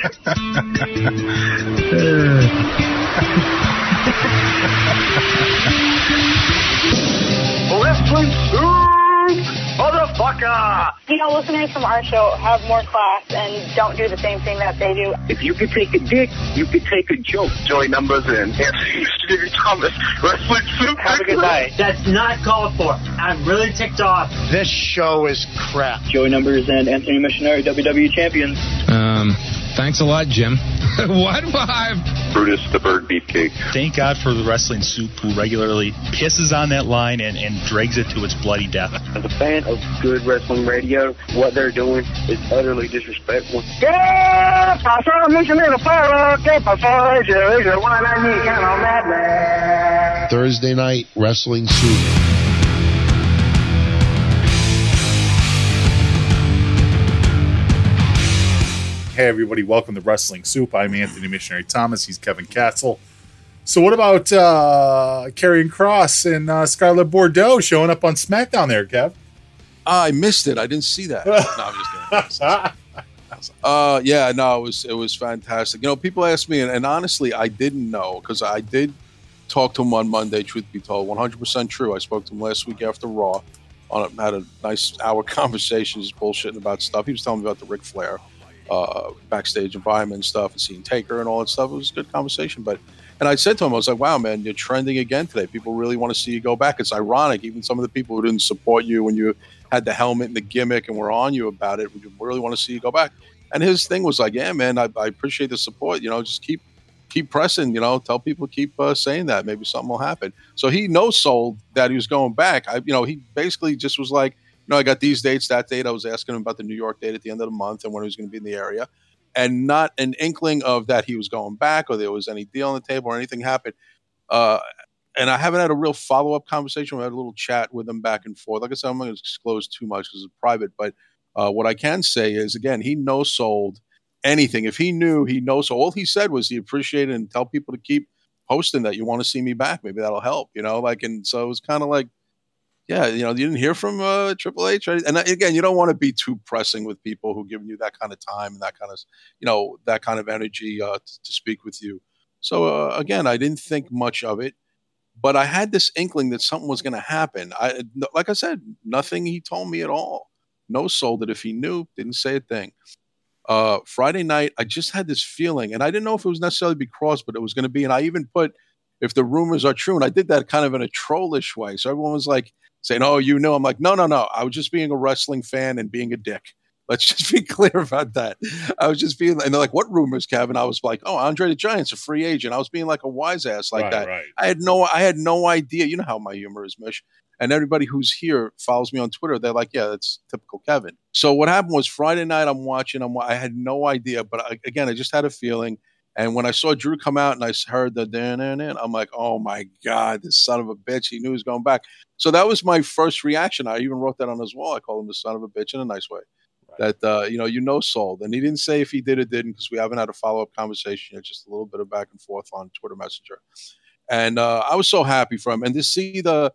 Wrestling Soup, motherfucker! Listeners from our show have more class and don't do the same thing that they do. If you could take a dick, you could take a joke. Joey Numbers and Anthony Thomas. Wrestling Soup. Have a good night. That's not called for. I'm really ticked off. This show is crap. Joey Numbers and Anthony Missionary, WWE champions. Thanks a lot, Jim. What? Brutus the Bird Beefcake. Thank God for the Wrestling Soup, who regularly pisses on that line and drags it to its bloody death. As a fan of good wrestling radio, what they're doing is utterly disrespectful. Thursday night Wrestling Soup. Hey everybody, welcome to Wrestling Soup. I'm Anthony Missionary Thomas. He's Kevin Castle. So what about Karrion Kross and Scarlett Bordeaux showing up on SmackDown there, Kev? I missed it. I didn't see that. No, I'm just kidding. It was fantastic. People ask me, and honestly, I didn't know, because I did talk to him on Monday, truth be told. 100% true. I spoke to him last week after Raw. Had a nice hour conversation, just bullshitting about stuff. He was telling me about the Ric Flair backstage environment and stuff, and seeing Taker and all that stuff. It was a good conversation. And I said to him, I was like, wow, man, you're trending again today. People really want to see you go back. It's ironic. Even some of the people who didn't support you when you had the helmet and the gimmick and were on you about it, we really want to see you go back. And his thing was like, yeah, man, I appreciate the support. Just keep pressing, tell people, keep saying that. Maybe something will happen. So he no-sold that he was going back. He basically just was like, I got these dates, that date. I was asking him about the New York date at the end of the month and when he was going to be in the area. And not an inkling of that he was going back or there was any deal on the table or anything happened. And I haven't had a real follow-up conversation. We had a little chat with him back and forth. Like I said, I'm not going to disclose too much because it's private. But what I can say is, again, he no-sold anything. If he knew, he no-sold. All he said was he appreciated and tell people to keep posting that you want to see me back. Maybe that'll help, And so it was kind of like, yeah, you didn't hear from Triple H. Right? And again, you don't want to be too pressing with people who give you that kind of time and that kind of, that kind of energy to speak with you. So again, I didn't think much of it, but I had this inkling that something was going to happen. Like I said, nothing he told me at all. No sold it. If he knew, didn't say a thing. Friday night, I just had this feeling, and I didn't know if it was necessarily be Kross, but it was going to be. And I even put, if the rumors are true, and I did that kind of in a trollish way. So everyone was like, saying, oh, I'm like, no. I was just being a wrestling fan and being a dick. Let's just be clear about that. I was just being, and they're like, what rumors, Kevin? I was like, oh, Andre the Giant's a free agent. I was being like a wise ass like that. Right. I had no idea. You know how my humor is, Mish. And everybody who's here follows me on Twitter. They're like, yeah, that's typical Kevin. So what happened was Friday night, I'm watching. I had no idea. But I just had a feeling. And when I saw Drew come out and I heard the I'm like, oh my God, this son of a bitch. He knew he was going back. So that was my first reaction. I even wrote that on his wall. I called him the son of a bitch in a nice way. Right. That, sold. And he didn't say if he did or didn't, because we haven't had a follow-up conversation yet, just a little bit of back and forth on Twitter Messenger. And I was so happy for him. And to see the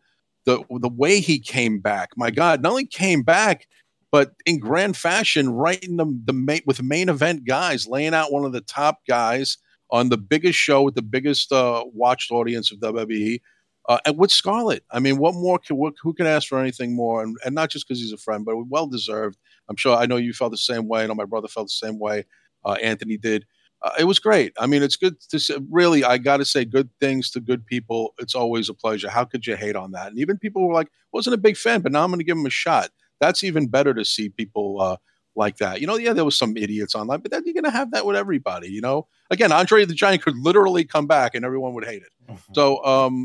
way he came back, my God, not only came back, but in grand fashion, right in with main event guys, laying out one of the top guys on the biggest show with the biggest watched audience of WWE, and with Scarlett. I mean, what more? Who can ask for anything more? And not just because he's a friend, but well deserved. I know you felt the same way. I know my brother felt the same way. Anthony did. It was great. I mean, it's good to say, really, I got to say good things to good people. It's always a pleasure. How could you hate on that? And even people were like, wasn't a big fan, but now I'm going to give him a shot. That's even better to see people like that. There was some idiots online, but then you're going to have that with everybody, Again, Andre the Giant could literally come back and everyone would hate it. Mm-hmm. So,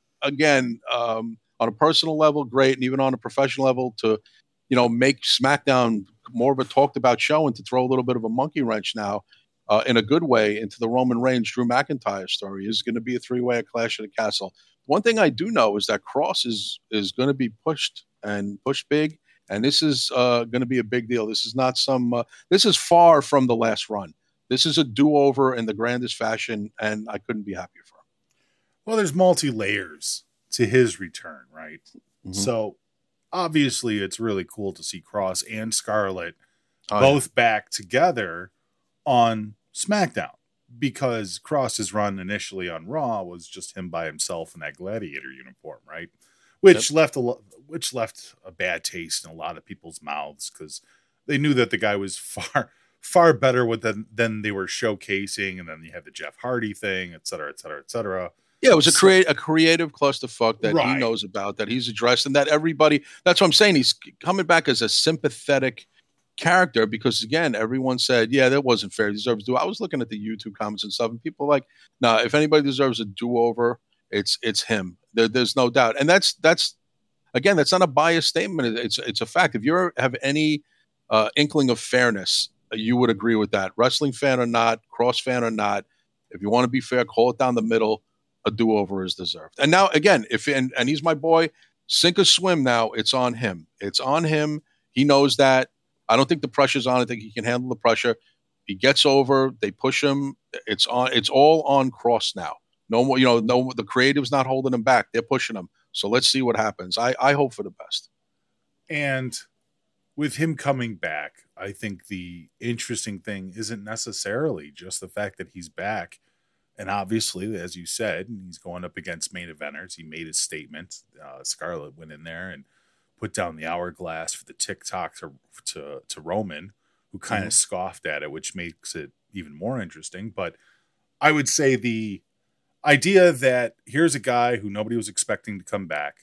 again, on a personal level, great. And even on a professional level to, make SmackDown more of a talked about show and to throw a little bit of a monkey wrench now in a good way into the Roman Reigns, Drew McIntyre story is going to be a three-way at Clash of the Castle. One thing I do know is that Kross is going to be pushed big. And this is going to be a big deal. This is not this is far from the last run. This is a do-over in the grandest fashion, and I couldn't be happier for him. Well, there's multi-layers to his return, right? Mm-hmm. So, obviously, it's really cool to see Kross and Scarlett both back together on SmackDown, because Cross's run initially on Raw was just him by himself in that gladiator uniform, right? Which left a bad taste in a lot of people's mouths, because they knew that the guy was far better than they were showcasing. And then you have the Jeff Hardy thing, et cetera, et cetera, et cetera. Yeah, it was a creative clusterfuck that he knows about, that he's addressed, and that everybody. That's what I'm saying. He's coming back as a sympathetic character, because again, everyone said, "Yeah, that wasn't fair. He deserves to do." I was looking at the YouTube comments and stuff, and people were like, "Nah, if anybody deserves a do-over, it's him." There's no doubt, and that's again, that's not a biased statement. It's a fact. If you have any inkling of fairness, you would agree with that. Wrestling fan or not, Cross fan or not, if you want to be fair, call it down the middle. A do-over is deserved. And now again, and he's my boy, sink or swim. Now it's on him. It's on him. He knows that. I don't think the pressure's on. I think he can handle the pressure. He gets over. They push him. It's all on Cross now. No more. The creative's not holding him back. They're pushing him. So let's see what happens. I hope for the best. And with him coming back, I think the interesting thing isn't necessarily just the fact that he's back. And obviously, as you said, he's going up against main eventers. He made his statement. Scarlett went in there and put down the hourglass for the TikTok to Roman, who kind of scoffed at it, which makes it even more interesting. But I would say the idea that here's a guy who nobody was expecting to come back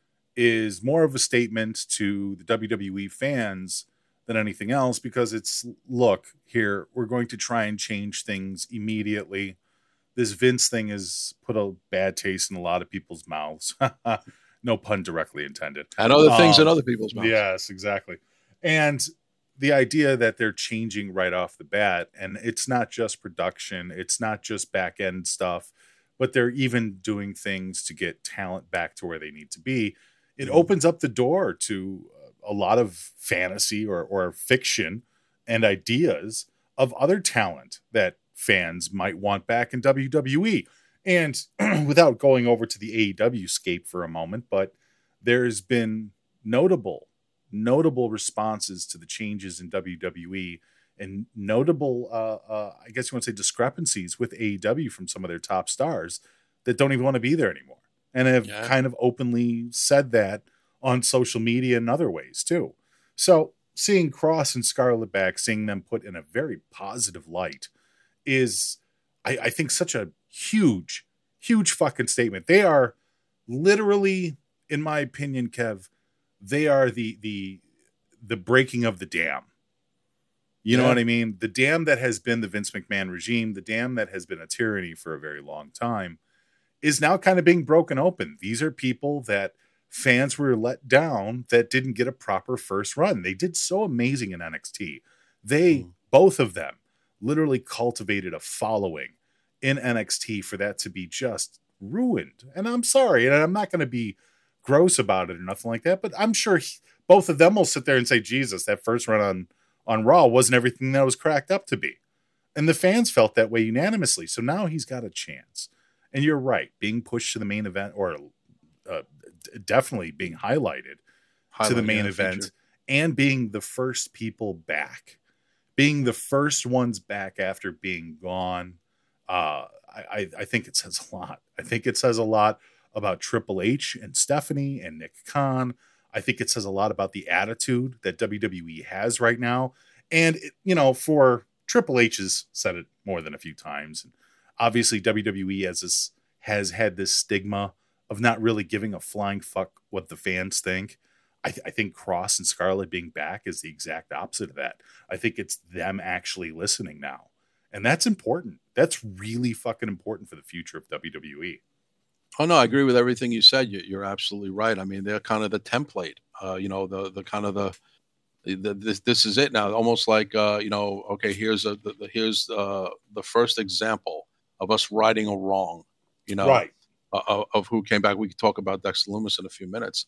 is more of a statement to the WWE fans than anything else, because it's, look, here, we're going to try and change things immediately. This Vince thing has put a bad taste in a lot of people's mouths. No pun directly intended. And other things in other people's mouths. Yes, exactly. And the idea that they're changing right off the bat, and it's not just production, it's not just back end stuff, but they're even doing things to get talent back to where they need to be. It opens up the door to a lot of fantasy or fiction and ideas of other talent that fans might want back in WWE. And without going over to the AEW scape for a moment, but there's been notable responses to the changes in WWE, and notable, I guess you want to say, discrepancies with AEW from some of their top stars that don't even want to be there anymore, and have kind of openly said that on social media and other ways too. So seeing Cross and Scarlett back, seeing them put in a very positive light is, I think, such a huge fucking statement. They are literally, in my opinion, Kev, they are the breaking of the dam. You know what I mean? The dam that has been the Vince McMahon regime, the dam that has been a tyranny for a very long time, is now kind of being broken open. These are people that fans were let down, that didn't get a proper first run. They did so amazing in NXT. Both of them, literally cultivated a following in NXT for that to be just ruined. And I'm sorry, and I'm not going to be gross about it or nothing like that, but I'm sure both of them will sit there and say, Jesus, that first run on Raw wasn't everything that was cracked up to be. And the fans felt that way unanimously. So now he's got a chance. And you're right, being pushed to the main event, or definitely being highlighted to the main event, and being the first people back. Being the first ones back after being gone, I think it says a lot. I think it says a lot about Triple H and Stephanie and Nick Khan. I think it says a lot about the attitude that WWE has right now. And, for Triple H has said it more than a few times. And obviously, WWE has had this stigma of not really giving a flying fuck what the fans think. I think Cross and Scarlett being back is the exact opposite of that. I think it's them actually listening now. And that's important. That's really fucking important for the future of WWE. Oh, no, I agree with everything you said. You're absolutely right. I mean, they're kind of the template, the kind of this is it now. Almost like, okay, here's the first example of us righting a wrong, right. Of who came back. We could talk about Dexter Lumis in a few minutes.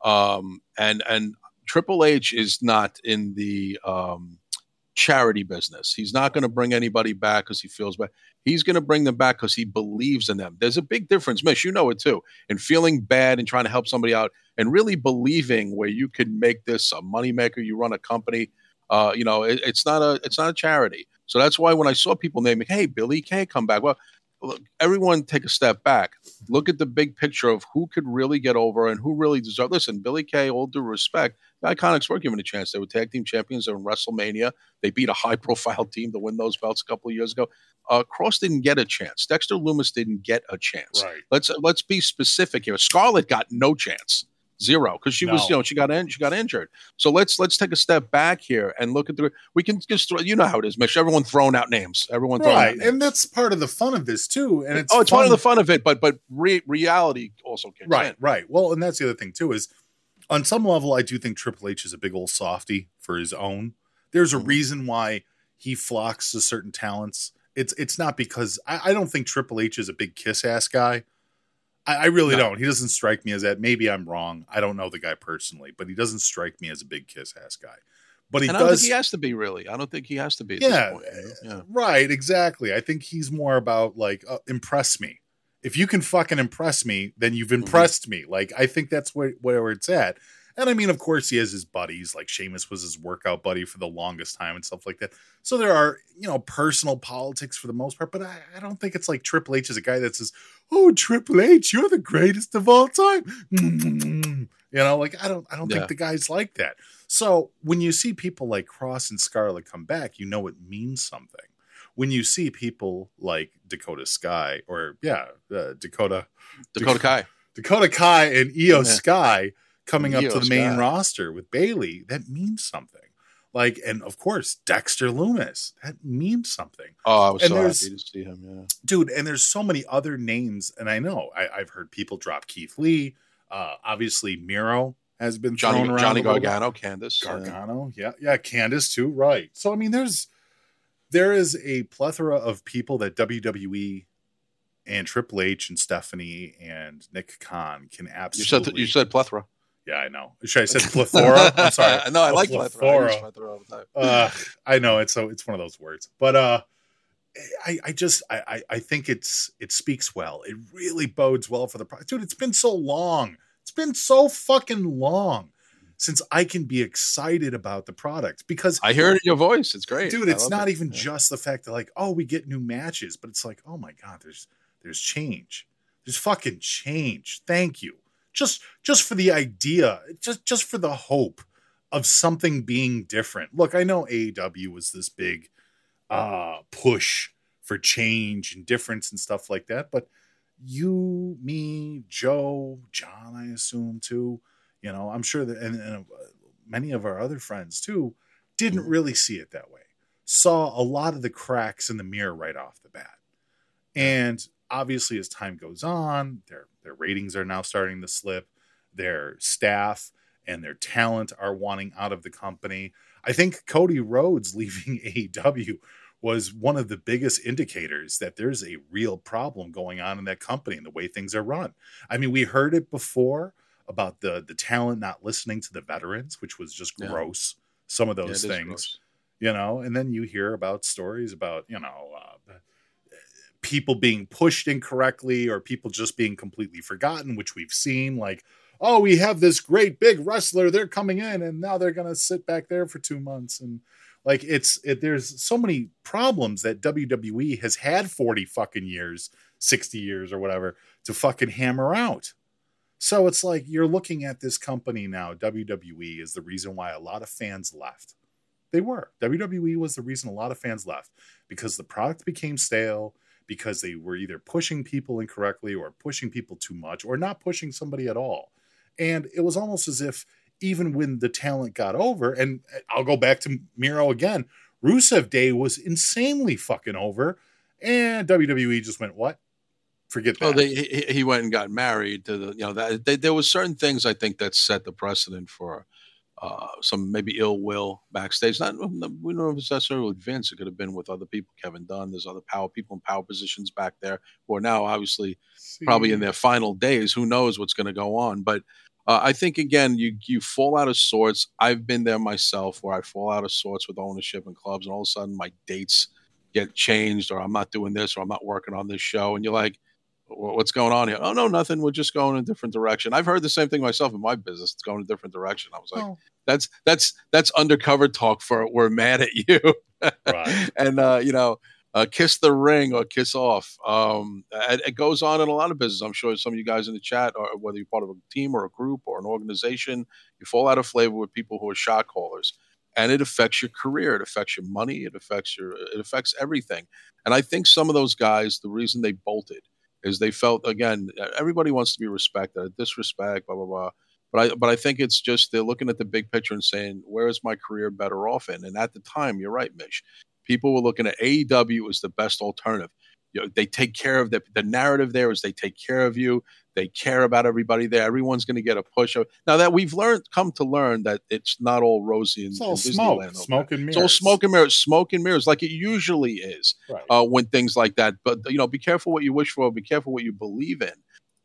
And Triple H is not in the charity business. He's not going to bring anybody back because he feels bad. He's going to bring them back because he believes in them. There's a big difference, Mish, you know it too, in feeling bad and trying to help somebody out and really believing where you could make this a moneymaker. You run a company, it's not a charity. So that's why when I saw people naming, hey, Billy Kay come back. Well, look, everyone take a step back. Look at the big picture of who could really get over and who really deserves. Listen, Billy Kay, all due respect, the Iconics were given a chance. They were tag team champions. They were in WrestleMania. They beat a high-profile team to win those belts a couple of years ago. Cross didn't get a chance. Dexter Lumis didn't get a chance. Right. Let's be specific here. Scarlett got no chance. Zero, because she was, she got injured. So let's take a step back here and look at we can just throw, you know how it is, Mitch. Everyone throwing out names. And that's part of the fun of this too. And it's part of the fun of it, but reality also kicks in. Right. Well, and that's the other thing too is on some level, I do think Triple H is a big old softy for his own. There's a reason why he flocks to certain talents. It's not because I don't think Triple H is a big kiss ass guy. I really don't. He doesn't strike me as that. Maybe I'm wrong. I don't know the guy personally, but he doesn't strike me as a big kiss ass guy. But I don't think he has to be, really. I don't think he has to be at this point. Yeah. Right, exactly. I think he's more about like impress me. If you can fucking impress me, then you've impressed me. Like I think that's where it's at. And I mean, of course, he has his buddies. Like Sheamus was his workout buddy for the longest time and stuff like that. So there are, personal politics for the most part. But I don't think it's like Triple H is a guy that says, "Oh, Triple H, you're the greatest of all time." I don't think the guy's like that. So when you see people like Cross and Scarlett come back, it means something. When you see people like Dakota Kai Dakota Kai and Io Sky coming up to the main roster with Bayley, that means something. Like, and of course, Dexter Lumis, that means something. Oh, I was so happy to see him, yeah. Dude, and there's so many other names, and I know, I've heard people drop Keith Lee. Obviously, Miro has been thrown around. Johnny Gargano, Candice. Yeah, Candice too, right. So, I mean, there is a plethora of people that WWE and Triple H and Stephanie and Nick Khan can absolutely... You said plethora. Yeah, I know. Should I say plethora? I'm sorry. No, I like plethora. I use plethora all the time. I know it's one of those words, but I think it speaks well. It really bodes well for the product, dude. It's been so long. It's been so fucking long since I can be excited about the product because I hear it in your voice. It's great, dude. It's not even just the fact that like, oh, we get new matches, but it's like, oh my god, there's change. There's fucking change. Thank you. Just for the idea, just for the hope of something being different. Look, I know AEW was this big push for change and difference and stuff like that, but you, me, Joe, John, I assume too, I'm sure that, and many of our other friends too, didn't really see it that way. Saw a lot of the cracks in the mirror right off the bat. And obviously, as time goes on, their ratings are now starting to slip. Their staff and their talent are wanting out of the company. I think Cody Rhodes leaving AEW was one of the biggest indicators that there's a real problem going on in that company and the way things are run. I mean, we heard it before about the talent not listening to the veterans, which was just gross. Some of those things, and then you hear about stories about, people being pushed incorrectly or people just being completely forgotten, which we've seen. Like, oh, we have this great big wrestler, they're coming in and now they're going to sit back there for 2 months. And like, there's so many problems that WWE has had 40 fucking years, 60 years or whatever to fucking hammer out. So it's like, you're looking at this company now, WWE is the reason why a lot of fans left. They were. WWE was the reason a lot of fans left because the product became stale, because they were either pushing people incorrectly or pushing people too much or not pushing somebody at all. And it was almost as if even when the talent got over, and I'll go back to Miro again, Rusev Day was insanely fucking over, and WWE just went, what? Forget that. Oh, he went and got married to the, there was certain things I think that set the precedent for some maybe ill will backstage. We don't know if it's necessarily with Vince. It could have been with other people, Kevin Dunn. There's other people in power positions back there who are now obviously probably in their final days. Who knows what's going to go on? But I think, again, you fall out of sorts. I've been there myself where I fall out of sorts with ownership and clubs, and all of a sudden my dates get changed, or I'm not doing this, or I'm not working on this show. And you're like, what's going on here? Oh, no, nothing. We're just going in a different direction. I've heard the same thing myself in my business. It's going in a different direction. I was like, that's undercover talk for we're mad at you. Right. And kiss the ring or kiss off. It goes on in a lot of business. I'm sure some of you guys in the chat, or whether you're part of a team or a group or an organization, you fall out of flavor with people who are shot callers, and it affects your career. It affects your money. It affects everything. And I think some of those guys, the reason they bolted is they felt, again, everybody wants to be respected, disrespect, blah, blah, blah. But I think it's just they're looking at the big picture and saying, where is my career better off in? And at the time, you're right, Mish. People were looking at AEW as the best alternative. They take care of the narrative there is they take care of you. They care about everybody there. Everyone's going to get a push. Now that we've come to learn that it's not all rosy. It's all smoke and mirrors. It's all smoke and mirrors, like it usually is when things like that. But be careful what you wish for. Be careful what you believe in.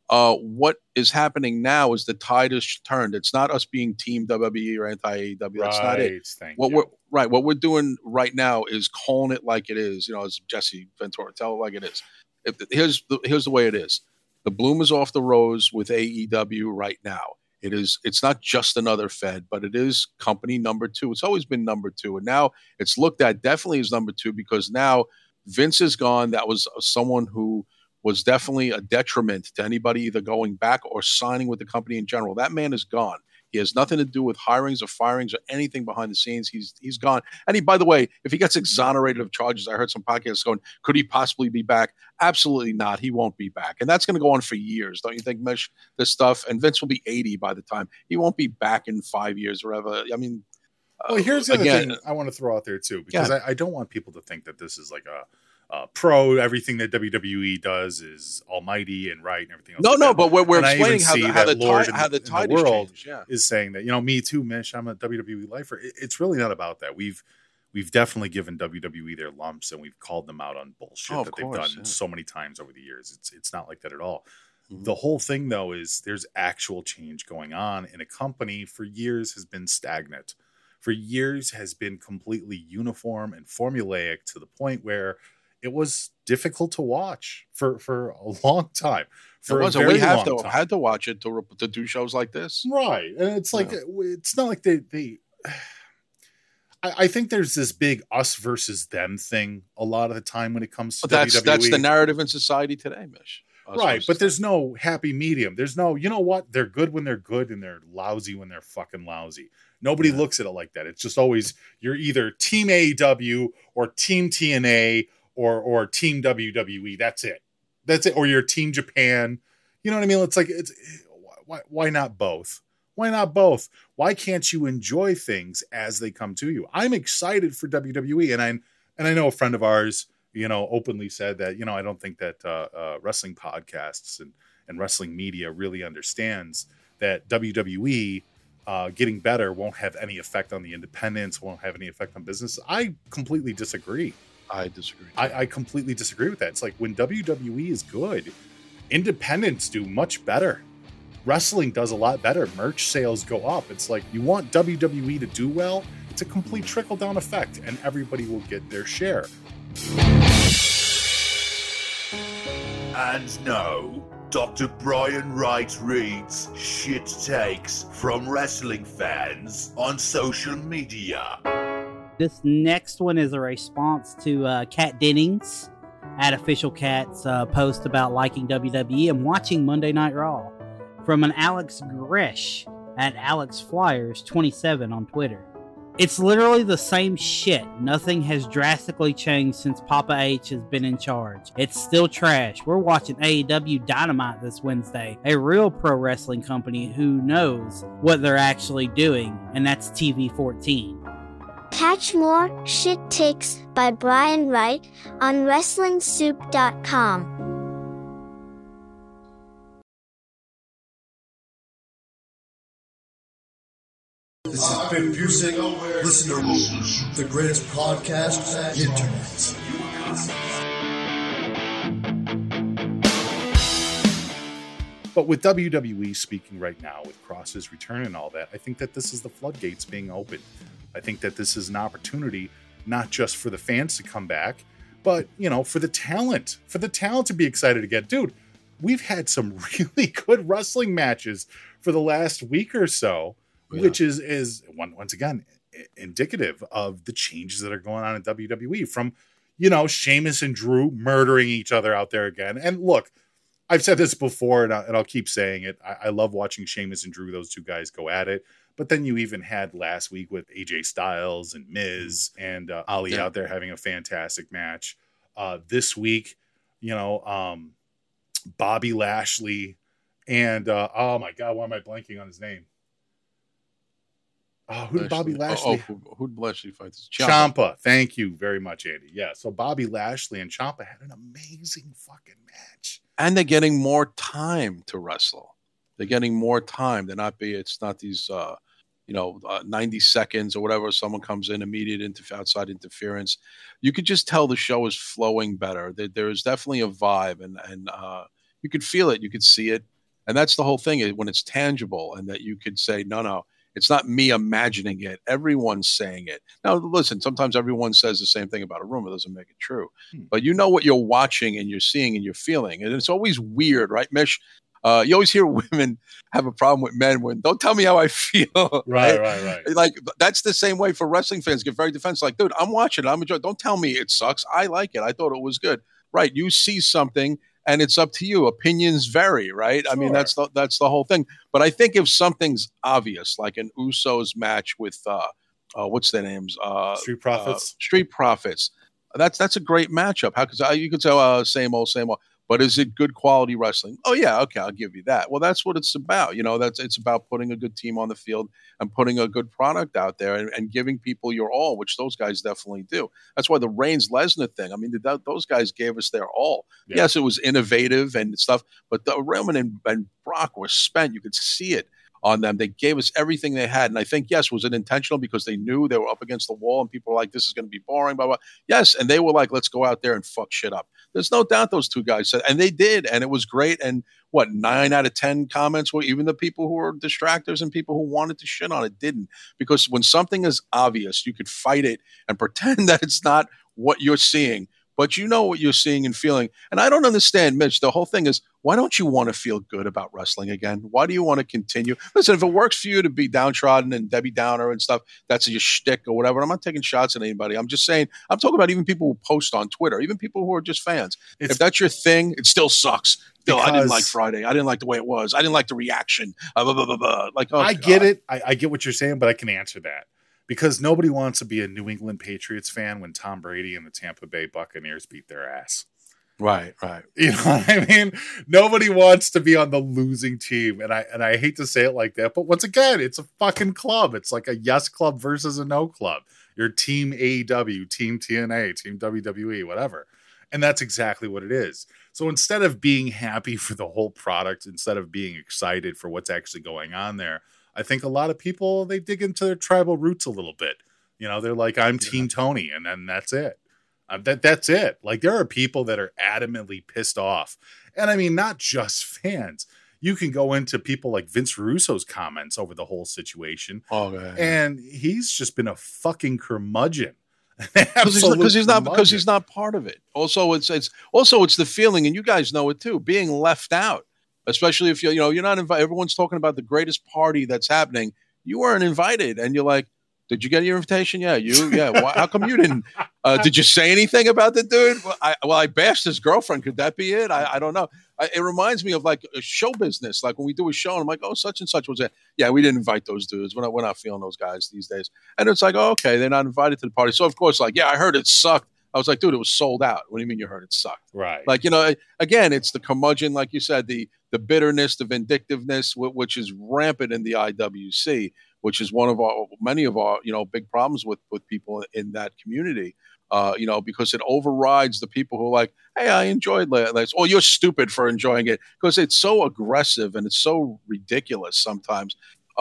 What is happening now is the tide has turned. It's not us being team WWE or anti-AEW. That's not it. What we're doing right now is calling it like it is. As Jesse Ventura, tell it like it is. Here's the way it is. The bloom is off the rose with AEW right now. It's not just another Fed, but it is company number 2. It's always been number 2. And now it's looked at definitely as number 2 because now Vince is gone. That was someone who was definitely a detriment to anybody either going back or signing with the company in general. That man is gone. He has nothing to do with hirings or firings or anything behind the scenes. He's gone. And by the way, if he gets exonerated of charges, I heard some podcasts going, could he possibly be back? Absolutely not. He won't be back. And that's going to go on for years. Don't you think, Mish, this stuff? And Vince will be 80 by the time. He won't be back in 5 years or ever. I mean, well, here's the other thing I want to throw out there too, because I don't want people to think that this is like pro. Everything that WWE does is almighty and right and everything else. No, but we're explaining how the tide world changed, is saying that, me too, Mish, I'm a WWE lifer. It's really not about that. We've definitely given WWE their lumps and we've called them out on bullshit they've done so many times over the years. It's not like that at all. Mm-hmm. The whole thing though is there's actual change going on in a company for years has been stagnant. For years has been completely uniform and formulaic to the point where it was difficult to watch for a long time. We had to watch it to do shows like this, right? And it's like it's not like they. I think there's this big us versus them thing a lot of the time when it comes to WWE. That's the narrative in society today, Mish. Right, but there's no happy medium. There's no, what? They're good when they're good and they're lousy when they're fucking lousy. Nobody looks at it like that. It's just always you're either Team AEW or Team TNA or Team WWE. That's it. Or you're Team Japan. You know what I mean? It's like why not both? Why not both? Why can't you enjoy things as they come to you? I'm excited for WWE, and I know a friend of ours, openly said that, I don't think that wrestling podcasts and wrestling media really understands that WWE getting better won't have any effect on the independents, won't have any effect on business. I completely disagree. I disagree. I completely disagree with that. It's like when WWE is good, independents do much better. Wrestling does a lot better. Merch sales go up. It's like you want WWE to do well. It's a complete trickle-down effect, and everybody will get their share. And now, Dr. Brian Wright reads shit takes from wrestling fans on social media. This next one is a response to Kat Dennings at Official Kat's post about liking WWE and watching Monday Night Raw from an Alex Gresh at Alex Flyers 27 on Twitter. It's literally the same shit. Nothing has drastically changed since Papa H has been in charge. It's still trash. We're watching AEW Dynamite this Wednesday, a real pro wrestling company who knows what they're actually doing, and that's TV 14. Catch more shit takes by Brian Wright on WrestlingSoup.com. This is Biff Busick. Listen to the greatest podcast on the internet. But with WWE speaking right now, with Cross's return and all that, I think that this is the floodgates being opened. I think that this is an opportunity, not just for the fans to come back, but, for the talent to be excited again. Dude, we've had some really good wrestling matches for the last week or so, which is once again, indicative of the changes that are going on in WWE, from, Sheamus and Drew murdering each other out there again. And look, I've said this before, and I'll keep saying it. I love watching Sheamus and Drew, those two guys, go at it. But then you even had last week with AJ Styles and Miz and Ali out there having a fantastic match. This week, Bobby Lashley and oh my God, why am I blanking on his name? Oh, who did Bobby Lashley? Who did Lashley fight? Ciampa. Thank you very much, Andy. Yeah, so Bobby Lashley and Ciampa had an amazing fucking match. And they're getting more time to wrestle. They're getting more time. It's not these 90 seconds or whatever. Someone comes in, immediate outside interference. You could just tell the show is flowing better. There is definitely a vibe, and you could feel it. You could see it. And that's the whole thing, when it's tangible, and that you could say, no, it's not me imagining it. Everyone's saying it. Now, listen, sometimes everyone says the same thing about a room. It doesn't make it true. But you know what you're watching and you're seeing and you're feeling. And it's always weird, right, Mish? You always hear women have a problem with men when, don't tell me how I feel. Right. Like, that's the same way for wrestling fans. Get very defensive. Like, dude, I'm watching it. I'm enjoying it. Don't tell me it sucks. I like it. I thought it was good. Right. You see something, and it's up to you. Opinions vary, right? Sure. I mean, that's the whole thing. But I think if something's obvious, like an Usos match with what's their names? Street Profits. Street Profits. That's a great matchup. How could you could say same old. But is it good quality wrestling? Oh yeah, okay, I'll give you that. Well, that's what it's about. It's about putting a good team on the field and putting a good product out there and giving people your all, which those guys definitely do. That's why the Reigns Lesnar thing. I mean, those guys gave us their all. Yeah. Yes, it was innovative and stuff, but the Roman and Brock were spent. You could see it on them. They gave us everything they had. And I think, yes, was it intentional because they knew they were up against the wall and people were like, this is going to be boring, blah, blah. Yes, and they were like, let's go out there and fuck shit up. There's no doubt those two guys said, and they did, and it was great. And 9 out of 10 comments were even the people who were distractors and people who wanted to shit on it didn't. Because when something is obvious, you could fight it and pretend that it's not what you're seeing, but you know what you're seeing and feeling. And I don't understand, Mitch. The whole thing is, why don't you want to feel good about wrestling again? Why do you want to continue? Listen, if it works for you to be downtrodden and Debbie Downer and stuff, that's your shtick or whatever. I'm not taking shots at anybody. I'm just saying, I'm talking about even people who post on Twitter, even people who are just fans. If that's your thing, it still sucks. Still, I didn't like Friday. I didn't like the way it was. I didn't like the reaction. Blah, blah, blah, blah. Like, I get it. I get what you're saying, but I can answer that. Because nobody wants to be a New England Patriots fan when Tom Brady and the Tampa Bay Buccaneers beat their ass. Right. You know what I mean? Nobody wants to be on the losing team. And I hate to say it like that, but once again, it's a fucking club. It's like a yes club versus a no club. Your team AEW, team TNA, team WWE, whatever. And that's exactly what it is. So instead of being happy for the whole product, instead of being excited for what's actually going on there, I think a lot of people, they dig into their tribal roots a little bit. They're like, I'm Team Tony, and then that's it. That's it. Like, there are people that are adamantly pissed off. And I mean, not just fans. You can go into people like Vince Russo's comments over the whole situation. Oh, man. And he's just been a fucking curmudgeon. Because he's not part of it. Also, it's the feeling, and you guys know it too, being left out. Especially if you're not invited. Everyone's talking about the greatest party that's happening. You weren't invited, and you're like, "Did you get your invitation? Yeah, you. Yeah. Why, how come you didn't? Did you say anything about the dude? I bashed his girlfriend. Could that be it? I don't know. It reminds me of like a show business. Like when we do a show, and I'm like, oh, such and such was it. Yeah, we didn't invite those dudes. We're not feeling those guys these days. And it's like, oh, okay, they're not invited to the party. So of course, like, yeah, I heard it sucked. I was like, dude, it was sold out. What do you mean you heard it sucked? Right. Like, again, it's the curmudgeon, like you said, the bitterness, the vindictiveness, which is rampant in the IWC, which is many of our big problems with people in that community. Because it overrides the people who are like, hey, I enjoyed this. Oh, you're stupid for enjoying it, because it's so aggressive and it's so ridiculous sometimes.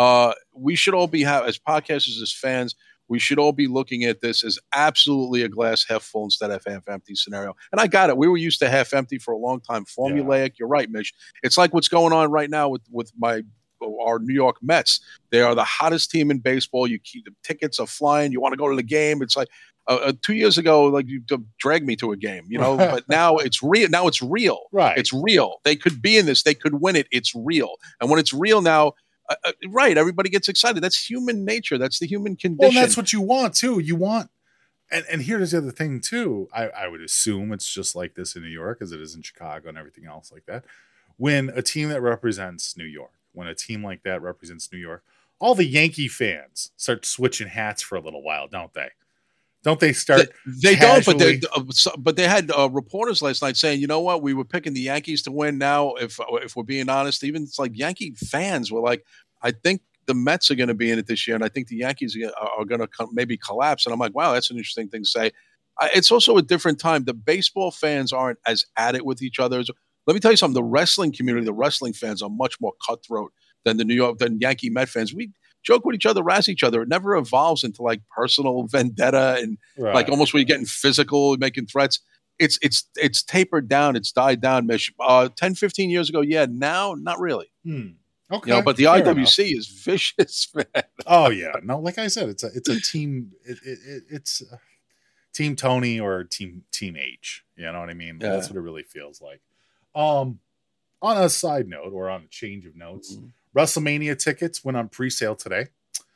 We should all be as podcasters, as fans. We should all be looking at this as absolutely a glass half full instead of half empty scenario. And I got it. We were used to half empty for a long time. Formulaic. Yeah. You're right, Mitch. It's like what's going on right now with our New York Mets. They are the hottest team in baseball. The tickets are flying. You want to go to the game. It's like 2 years ago, like you dragged me to a game, but now it's real. Now it's real. Right. It's real. They could be in this. They could win it. It's real. And when it's real now, right, everybody gets excited. That's human nature. That's the human condition. Well, and that's what you want too. You want, and here's the other thing too. I would assume it's just like this in New York as it is in Chicago and everything else like that. When a team that represents New York, when a team like that represents New York, all the Yankee fans start switching hats for a little while, don't they? Don't they start? They don't, but they had reporters last night saying, you know what, we were picking the Yankees to win. Now, if we're being honest, even it's like Yankee fans were like, I think the Mets are going to be in it this year, and I think the Yankees are going to maybe collapse. And I'm like, wow, that's an interesting thing to say. It's also a different time. The baseball fans aren't as at it with each other. Let me tell you something. The wrestling community, the wrestling fans are much more cutthroat than than Yankee Met fans. We joke with each other, razz each other. It never evolves into like personal vendetta and like almost where you're getting physical, making threats. It's tapered down. It's died down, Mish. 10, 15 years ago, yeah. Now, not really. Okay, you know, but the IWC is vicious, man. Oh yeah, no, like I said, it's a team. It's Team Tony or Team H. You know what I mean? Yeah. That's what it really feels like. On a side note, or on a change of notes, WrestleMania tickets went on pre-sale today.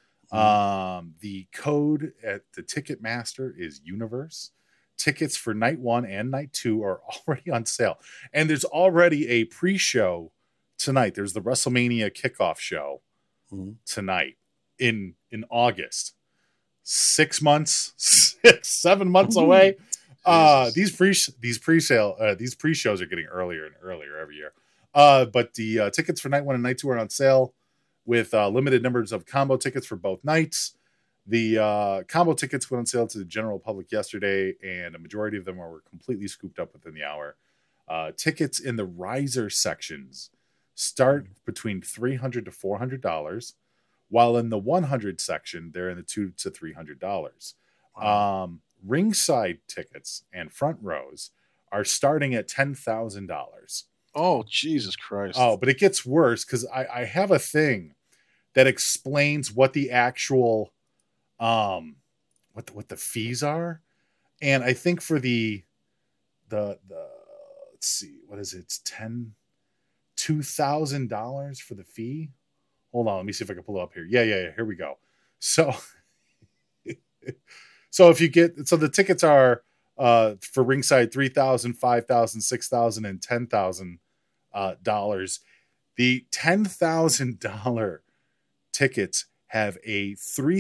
The code at the Ticketmaster is Universe. Tickets for night 1 and night 2 are already on sale, and there's already a pre-show tonight. There's the WrestleMania kickoff show tonight in August. 7 months away. These pre-shows are getting earlier and earlier every year. But the tickets for night 1 and night 2 are on sale with limited numbers of combo tickets for both nights. The combo tickets went on sale to the general public yesterday, and a majority of them were completely scooped up within the hour. Tickets in the riser sections start between $300 to $400, while in the 100 section, they're in the $200 to $300. Wow. Ringside tickets and front rows are starting at $10,000. Oh, Jesus Christ. Oh, but it gets worse because I have a thing that explains what the actual what the fees are. And I think for the let's see, what is it? It's $2,000 for the fee. Hold on, let me see if I can pull it up here. Yeah, here we go. So if you get, so the tickets are for ringside $3,000, $5,000, $6,000, and $10,000. The $10,000 tickets have a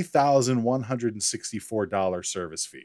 $3,164 service fee.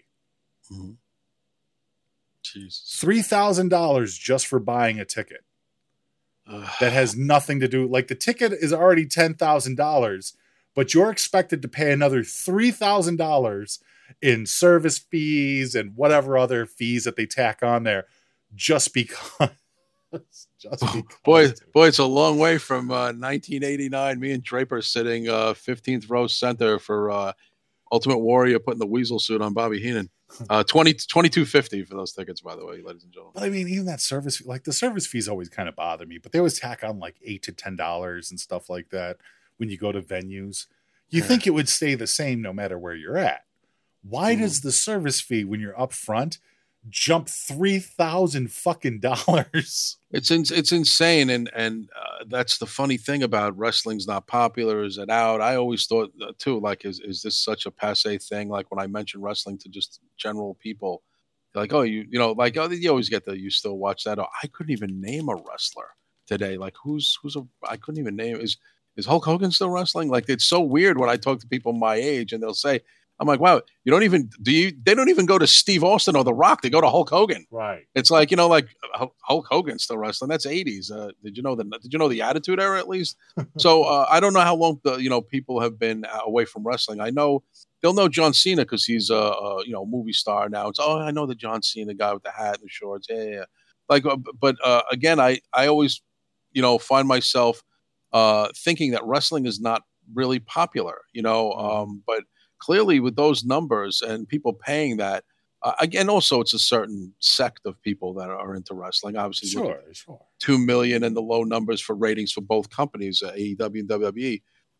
Jesus. $3,000 just for buying a ticket. That has nothing to do, like the ticket is already $10,000, but you're expected to pay another $3,000 in service fees and whatever other fees that they tack on there just because. Boy, it's a long way from 1989. Me and Draper sitting 15th row center for Ultimate Warrior putting the weasel suit on Bobby Heenan. $22.50 for those tickets, by the way, ladies and gentlemen. But I mean, even that service, like the service fees always kind of bother me, but they always tack on like $8 to $10 and stuff like that when you go to venues. You think it would stay the same no matter where you're at. Why does the service fee when you're up front jump $3,000 fucking dollars? It's insane, and that's the funny thing about wrestling's not popular. Is it out? I always thought too, like, is this such a passé thing? Like when I mention wrestling to just general people, they're like, oh, you know, like, oh, you always get the, you still watch that? Oh, I couldn't even name a wrestler today. Like I couldn't even name. Is Hulk Hogan still wrestling? Like, it's so weird when I talk to people my age and they'll say, I'm like, wow, they don't even go to Steve Austin or The Rock. They go to Hulk Hogan. Right. It's like, you know, like Hulk Hogan's still wrestling. That's 80s. Did you know the Attitude Era at least? So I don't know how long people have been away from wrestling. I know they'll know John Cena because he's a movie star now. It's, I know the John Cena guy with the hat and the shorts. Yeah. Like, but again, I always, find myself thinking that wrestling is not really popular, but clearly with those numbers and people paying that, again, also it's a certain sect of people that are into wrestling. Obviously, sure. 2 million and the low numbers for ratings for both companies, AEW and WWE.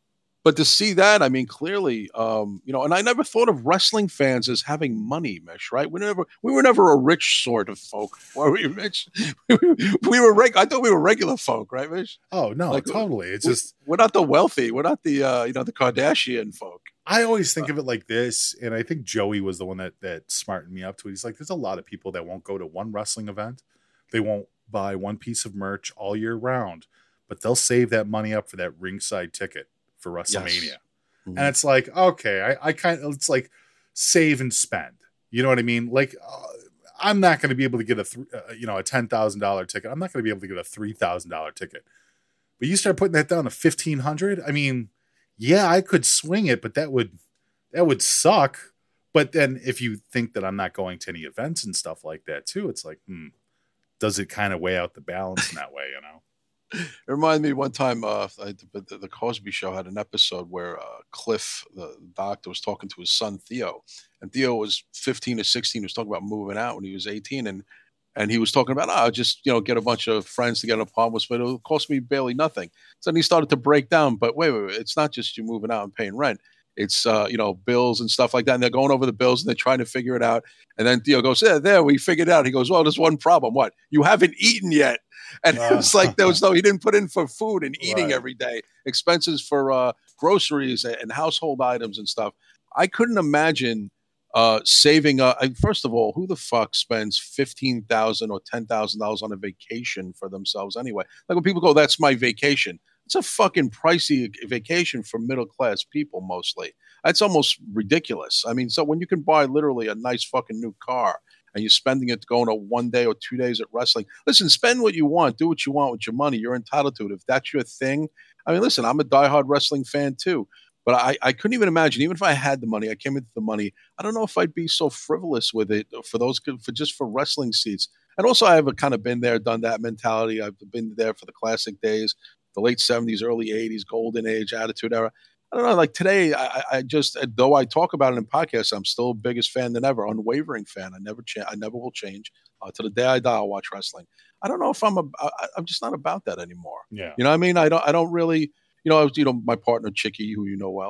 But to see that, I mean, clearly, and I never thought of wrestling fans as having money, Mish, right? We were never a rich sort of folk, were we, Mitch? I thought we were regular folk, right, Mish? Oh no, totally. It's just we're not the wealthy. We're not the the Kardashian folk. I always think of it like this, and I think Joey was the one that smartened me up to it. He's like, there's a lot of people that won't go to one wrestling event. They won't buy one piece of merch all year round, but they'll save that money up for that ringside ticket for WrestleMania. Yes. Mm-hmm. And it's like, okay, I kind of, it's like save and spend. You know what I mean? Like, I'm not going to be able to get a $10,000 ticket. I'm not going to be able to get a $3,000 ticket. But you start putting that down to $1,500. I mean, yeah, I could swing it, but that would suck. But then if you think that I'm not going to any events and stuff like that too, it's like, does it kind of weigh out the balance in that way, you know? It reminded me one time, the Cosby Show had an episode where Cliff, the doctor, was talking to his son Theo, and Theo was 15 or 16. He was talking about moving out when he was 18, and he was talking about, I'll just get a bunch of friends to get an apartment, but it'll cost me barely nothing. So then he started to break down. But wait, it's not just you moving out and paying rent. It's bills and stuff like that. And they're going over the bills and they're trying to figure it out. And then Theo goes, there, we figured it out. He goes, well, there's one problem. What? You haven't eaten yet. And it's like he didn't put in for food and eating every day, expenses for groceries and household items and stuff. I couldn't imagine saving. First of all, who the fuck spends $15,000 or $10,000 on a vacation for themselves anyway? Like when people go, that's my vacation. It's a fucking pricey vacation for middle-class people mostly. That's almost ridiculous. I mean, so when you can buy literally a nice fucking new car and you're spending it going to 1 day or 2 days at wrestling, listen, spend what you want. Do what you want with your money. You're entitled to it. If that's your thing. I mean, listen, I'm a diehard wrestling fan too. But I couldn't even imagine, even if I had the money, I came into the money, I don't know if I'd be so frivolous with it for wrestling seats. And also I have kind of been there, done that mentality. I've been there for the classic days, the late 70s, early 80s, golden age, attitude era. I don't know, like today, I just, though I talk about it in podcasts, I'm still the biggest fan than ever, unwavering fan. I never will change. To the day I die, I'll watch wrestling. I don't know if I'm just not about that anymore. Yeah. You know what I mean? I don't really, my partner, Chicky, who you know well,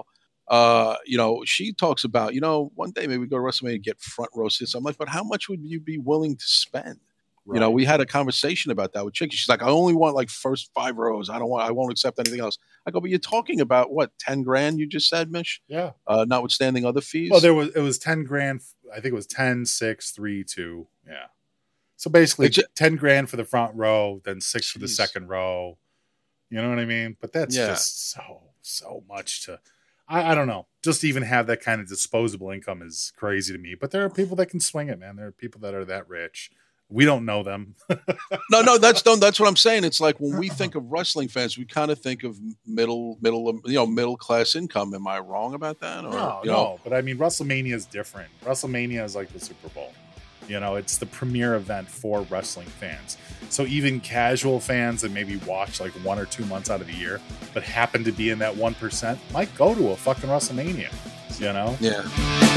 she talks about, one day maybe we go to WrestleMania and get front row seats. I'm like, but how much would you be willing to spend? Right. We had a conversation about that with Chicky. She's like, I only want like first 5 rows. I won't accept anything else. I go, but you're talking about what, 10 grand you just said, Mish? Yeah. Notwithstanding other fees. Well, it was 10 grand. I think it was 10, 6, 3, 2. Yeah. So basically 10 grand for the front row, then 6 for the second row. You know what I mean? But that's just so much to, I don't know. Just to even have that kind of disposable income is crazy to me. But there are people that can swing it, man. There are people that are that rich. We don't know them. No, that's what I'm saying. It's like when we think of wrestling fans, we kind of think of middle class income. Am I wrong about that? Or, no. But I mean, WrestleMania is different. WrestleMania is like the Super Bowl. It's the premier event for wrestling fans. So even casual fans that maybe watch like 1 or 2 months out of the year, but happen to be in that 1%, might go to a fucking WrestleMania. Yeah.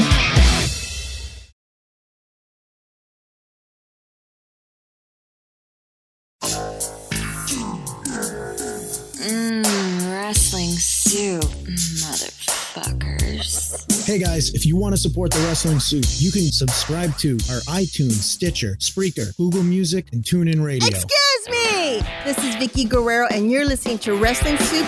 Wrestling Soup, motherfuckers. Hey guys, if you want to support the Wrestling Soup, you can subscribe to our iTunes, Stitcher, Spreaker, Google Music, and TuneIn Radio. Excuse me! This is Vicky Guerrero, and you're listening to Wrestling Soup.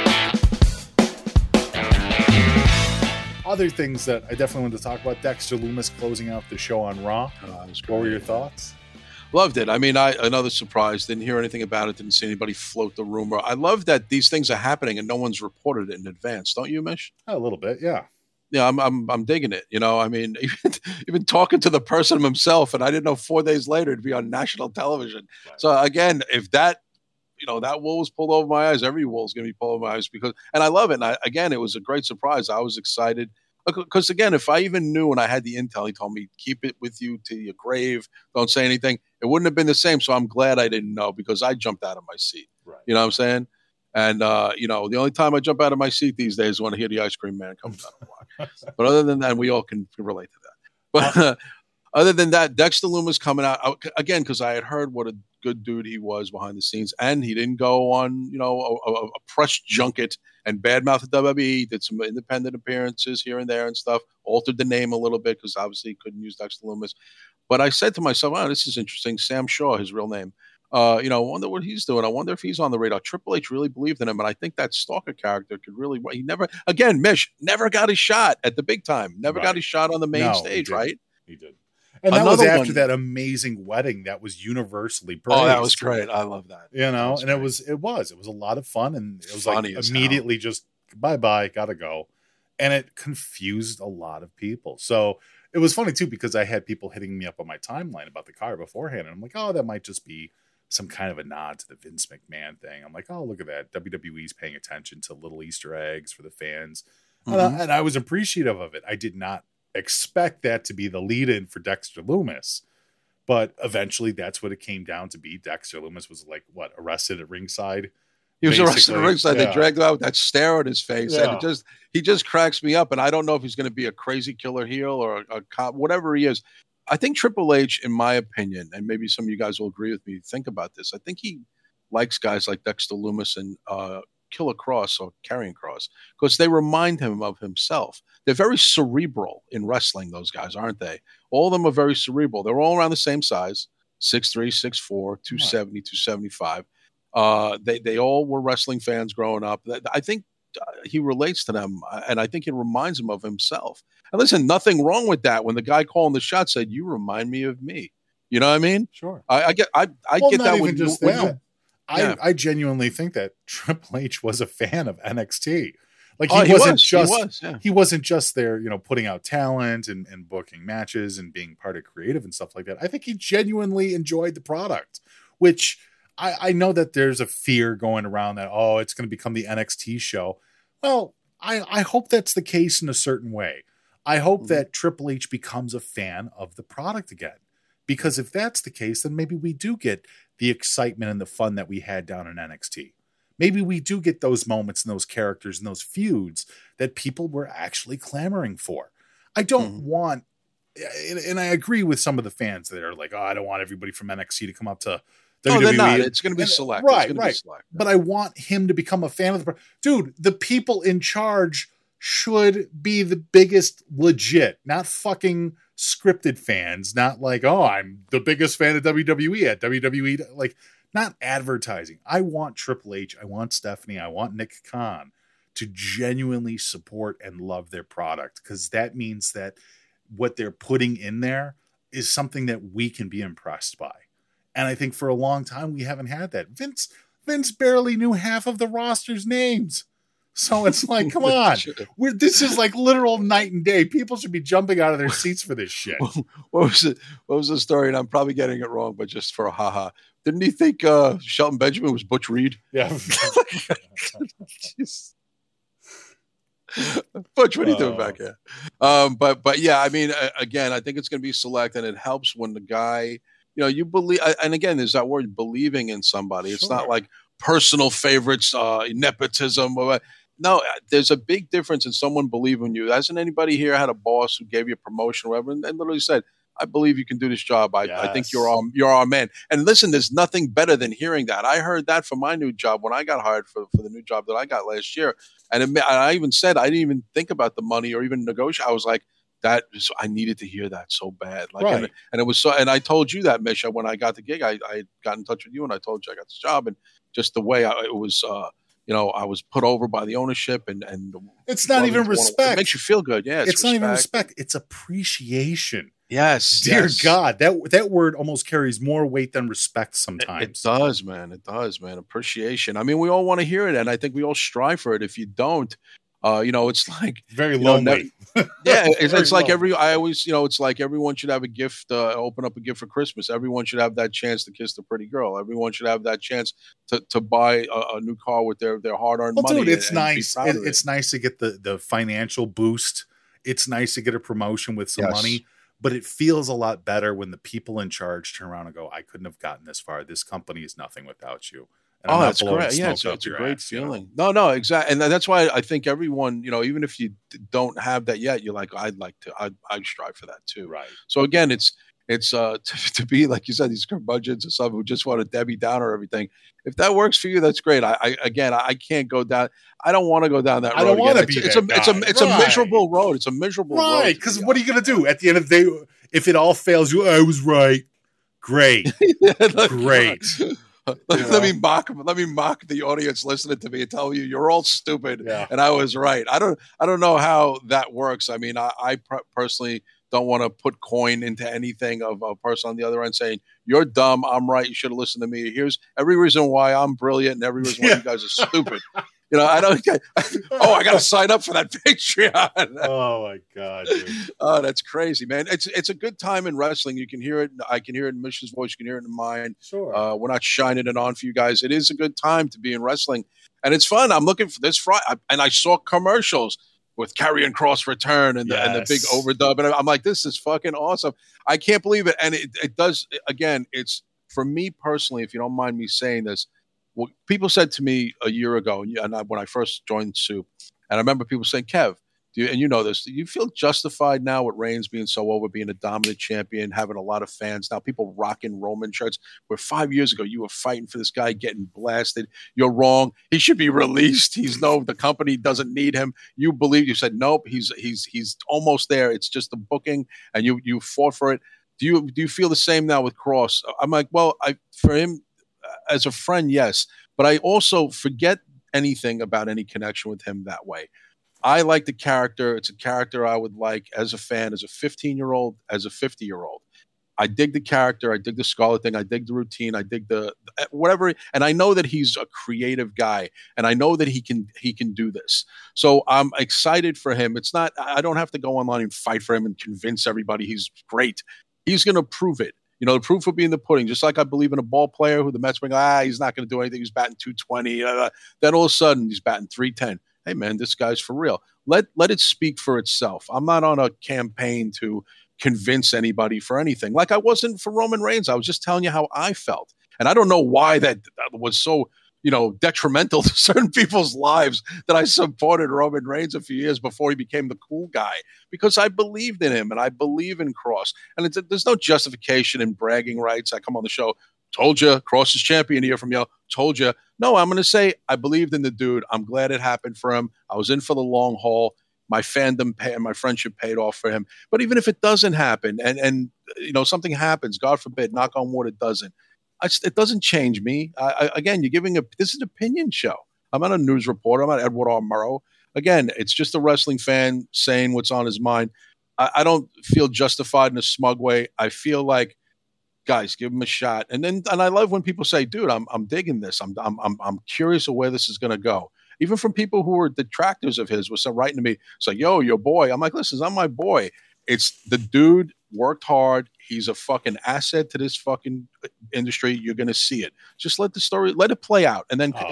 Other things that I definitely wanted to talk about, Dexter Lumis closing out the show on Raw. What were your thoughts? Loved it. I mean, another surprise. Didn't hear anything about it. Didn't see anybody float the rumor. I love that these things are happening and no one's reported it in advance. Don't you, Mish? A little bit, yeah. Yeah, I'm digging it. I mean, even talking to the person himself, and I didn't know 4 days later it'd be on national television. Right. So again, if that wool was pulled over my eyes, every wool is going to be pulled over my eyes and I love it. And it was a great surprise. I was excited. Because, again, if I even knew when I had the intel, he told me, keep it with you to your grave, don't say anything, it wouldn't have been the same. So I'm glad I didn't know because I jumped out of my seat. Right. You know what I'm saying? And, the only time I jump out of my seat these days is when I hear the Ice Cream Man comes down the block. But other than that, we all can relate to that. Other than that, Dexter Lumis coming out again because I had heard what a good dude he was behind the scenes, and he didn't go on a press junket and badmouth the WWE. He did some independent appearances here and there and stuff. Altered the name a little bit because obviously he couldn't use Dexter Lumis. But I said to myself, "Oh, this is interesting." Sam Shaw, his real name. I wonder what he's doing. I wonder if he's on the radar. Triple H really believed in him, and I think that Stalker character could really. He never got his shot at the big time. Never got his shot on the main stage, right? He did. And that was after that amazing wedding that was universally praised. Oh, that was great. I love that. And it was a lot of fun, and it was funny like immediately just bye, gotta go. And it confused a lot of people. So it was funny too, because I had people hitting me up on my timeline about the car beforehand, and I'm like, oh, that might just be some kind of a nod to the Vince McMahon thing. I'm like, oh, look at that. WWE's paying attention to little Easter eggs for the fans. Mm-hmm. And I was appreciative of it. I did not expect that to be the lead-in for Dexter Lumis, but eventually that's what it came down to be. Dexter Lumis was arrested at ringside. He was arrested at ringside. They dragged him out with that stare on his face, and he just cracks me up. And I don't know if he's going to be a crazy killer heel or a cop, whatever he is. I think Triple H, in my opinion, and maybe some of you guys will agree with me, think about this. I think he likes guys like Dexter Lumis and Killer Cross or Karrion Kross because they remind him of himself. They're very cerebral in wrestling, those guys, aren't they? All of them are very cerebral. They're all around the same size, 6'3", 6'4", 270, 275. They all were wrestling fans growing up. I think he relates to them, and I think it reminds him of himself. And listen, nothing wrong with that. When the guy calling the shot said, "You remind me of me," you know what I mean? Sure. I get that. Even just that. I genuinely think that Triple H was a fan of NXT. Like he wasn't just there, putting out talent and booking matches and being part of creative and stuff like that. I think he genuinely enjoyed the product, which I know that there's a fear going around that, it's going to become the NXT show. Well, I hope that's the case in a certain way. I hope that Triple H becomes a fan of the product again. Because if that's the case, then maybe we do get the excitement and the fun that we had down in NXT. Maybe we do get those moments and those characters and those feuds that people were actually clamoring for. I don't want, and I agree with some of the fans that are like, I don't want everybody from NXT to come up to WWE. No, they're not. It's going to be select. Right. But I want him to become a fan of the dude. The people in charge should be the biggest legit, not fucking scripted fans, not like, I'm the biggest fan of WWE at WWE, like not advertising. I want Triple H, I want Stephanie, I want Nick Khan to genuinely support and love their product, because that means that what they're putting in there is something that we can be impressed by. And I think for a long time we haven't had that. Vince barely knew half of the roster's names. So it's like, come on. This is like literal night and day. People should be jumping out of their seats for this shit. What was the story? And I'm probably getting it wrong, but just for a haha. Didn't he think Shelton Benjamin was Butch Reed? Yeah. Butch, what are you doing back here? But yeah, I mean, again, I think it's going to be select, and it helps when the guy, you believe. And again, there's that word, believing in somebody. It's not like personal favorites, nepotism. No, there's a big difference in someone believing in you. Hasn't anybody here had a boss who gave you a promotion or whatever and literally said, I believe you can do this job. I think you're our man. And listen, there's nothing better than hearing that. I heard that for my new job when I got hired for the new job that I got last year. And I even said, I didn't even think about the money or even negotiate. I was like, I needed to hear that so bad. Like, right. And it was so, and I told you that, Misha, when I got the gig, I got in touch with you and I told you I got this job, and just the way it was, I was put over by the ownership, and it's not even respect. It makes you feel good. Yeah. It's not even respect. It's appreciation. Yes. Dear God, that word almost carries more weight than respect sometimes. It does, man. It does, man. Appreciation. I mean, we all want to hear it, and I think we all strive for it. If you don't, it's like very lonely. Yeah, it's like it's like everyone should have a gift, open up a gift for Christmas. Everyone should have that chance to kiss the pretty girl. Everyone should have that chance to buy a new car with their hard-earned money. Dude, it's nice. It's nice to get the financial boost. It's nice to get a promotion with some money. But it feels a lot better when the people in charge turn around and go, I couldn't have gotten this far. This company is nothing without you. I'm Oh, not that's blowing great. Yeah, smoke it's up a your great ass, you know? feeling. No, exactly. And that's why I think everyone, even if you don't have that yet, you're like, I'd strive for that too. Right. So again, it's to be, like you said, these curmudgeons or someone who just want to Debbie Downer everything. If that works for you, that's great. I can't go down. I don't want to go down that road. I don't want to be it's that guy. It's a miserable road. It's a miserable road. Right, because what are you going to do? At the end of the day, if it all fails, I was right. Great. Great. Let me mock the audience listening to me and tell you you're all stupid and I was right. I don't know how that works. I mean, I personally don't want to put coin into anything of a person on the other end saying you're dumb, I'm right, you should have listened to me. Here's every reason why I'm brilliant and every reason why you guys are stupid. I got to sign up for that Patreon. Oh my God, dude. Oh, that's crazy, man. It's a good time in wrestling. You can hear it. I can hear it in Mission's voice. You can hear it in mine. Sure. We're not shining it on for you guys. It is a good time to be in wrestling, and it's fun. I'm looking for this Friday, and I saw commercials with Karrion Kross return and the big overdub, and I'm like, this is fucking awesome. I can't believe it, and it does. Again, it's for me personally. If you don't mind me saying this. Well, people said to me a year ago, and when I first joined Soup, and I remember people saying, Kev, and you know this, do you feel justified now with Reigns being so over, being a dominant champion, having a lot of fans, now people rocking Roman shirts, where 5 years ago you were fighting for this guy getting blasted. You're wrong. He should be released. The company doesn't need him. You said, nope, he's almost there. It's just the booking, and you fought for it. Do you feel the same now with Kross? I'm like, well, for him, as a friend, yes, but I also forget anything about any connection with him that way. I like the character. It's a character I would like as a fan, as a 15-year-old, as a 50-year-old. I dig the character. I dig the Scarlet thing. I dig the routine. I dig the whatever. And I know that he's a creative guy, and I know that he can do this. So I'm excited for him. It's not. I don't have to go online and fight for him and convince everybody he's great. He's going to prove it. The proof will be in the pudding. Just like I believe in a ball player who the Mets bring, he's not going to do anything. He's batting 220. Then all of a sudden, he's batting 310. Hey, man, this guy's for real. Let it speak for itself. I'm not on a campaign to convince anybody for anything. Like I wasn't for Roman Reigns. I was just telling you how I felt. And I don't know why that was so detrimental to certain people's lives that I supported Roman Reigns a few years before he became the cool guy, because I believed in him and I believe in Kross. And there's no justification in bragging rights. I come on the show, told you, Kross is champion here from you, told you. No, I'm going to say I believed in the dude. I'm glad it happened for him. I was in for the long haul. My fandom and my friendship paid off for him. But even if it doesn't happen and something happens, God forbid, knock on wood, it doesn't. It doesn't change me. Again, this is an opinion show. I'm not a news reporter. I'm not Edward R. Murrow. Again, it's just a wrestling fan saying what's on his mind. I don't feel justified in a smug way. I feel like, guys, give him a shot. And I love when people say, dude, I'm digging this. I'm curious of where this is going to go. Even from people who were detractors of his was writing to me, say, yo, your boy. I'm like, listen, it's not my boy. It's the dude worked hard. He's a fucking asset to this fucking industry. You're going to see it. Just let it play out. And then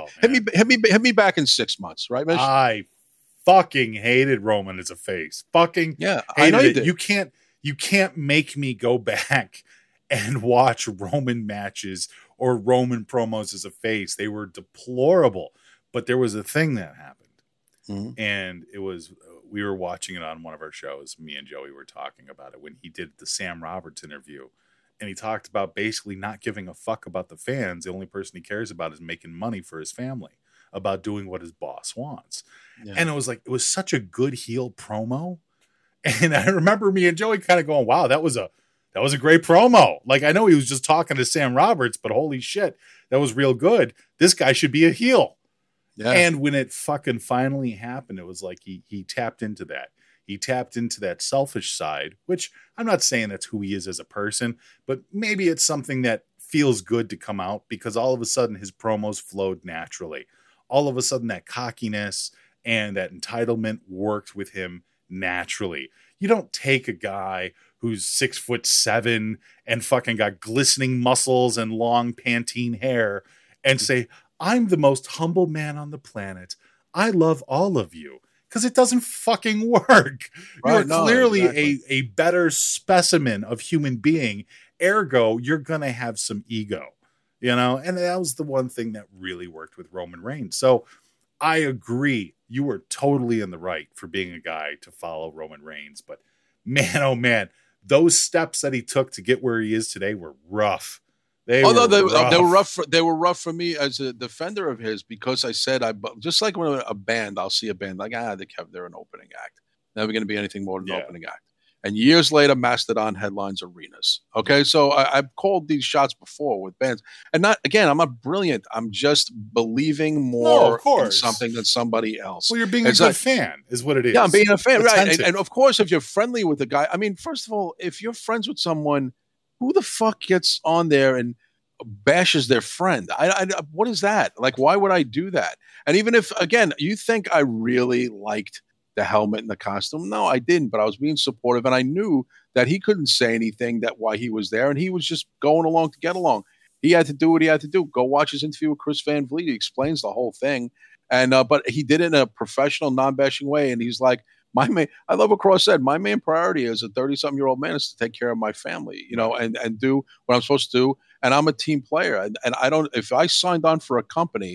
hit me back in 6 months. Right, Mitch? I fucking hated Roman as a face. Fucking I know you did. You can't make me go back and watch Roman matches or Roman promos as a face. They were deplorable. But there was a thing that happened. And it was, we were watching it on one of our shows. Me and Joey were talking about it when he did the Sam Roberts interview. And he talked about basically not giving a fuck about the fans. The only person he cares about is making money for his family, about doing what his boss wants. Yeah. And it was such a good heel promo. And I remember me and Joey kind of going, wow, that was a great promo. Like, I know he was just talking to Sam Roberts, but holy shit, that was real good. This guy should be a heel. Yeah. And when it fucking finally happened, it was like he tapped into that. He tapped into that selfish side, which I'm not saying that's who he is as a person, but maybe it's something that feels good to come out because all of a sudden his promos flowed naturally. All of a sudden that cockiness and that entitlement worked with him naturally. You don't take a guy who's 6'7" and fucking got glistening muscles and long Pantene hair and say, I'm the most humble man on the planet. I love all of you. Because it doesn't fucking work. Right, you're clearly a better specimen of human being. Ergo, you're going to have some ego. you know, and that was the one thing that really worked with Roman Reigns. So I agree. You were totally in the right for being a guy to follow Roman Reigns. But man, oh man, those steps that he took to get where he is today were rough. They were rough. They were rough for me as a defender of his, because I said, just like when a band, I'll see a band like, they're an opening act. Never going to be anything more than an opening act. And years later, Mastodon headlines arenas. Okay, so I've called these shots before with bands. And I'm not brilliant. I'm just believing more in something than somebody else. Well, you're being a good fan is what it is. Yeah, I'm being a fan, right. And of course, if you're friendly with the guy, I mean, first of all, if you're friends with someone, who the fuck gets on there and bashes their friend? What is that? Like, why would I do that? And even if, again, you think I really liked the helmet and the costume. No, I didn't, but I was being supportive, and I knew that he couldn't say anything that why he was there, and he was just going along to get along. He had to do what he had to do. Go watch his interview with Chris Van Vliet. He explains the whole thing, and but he did it in a professional, non-bashing way, and he's like, I love what Cross said. My main priority as a 30-something-year-old man is to take care of my family, you know, and do what I'm supposed to do, and I'm a team player, and I don't, if I signed on for a company,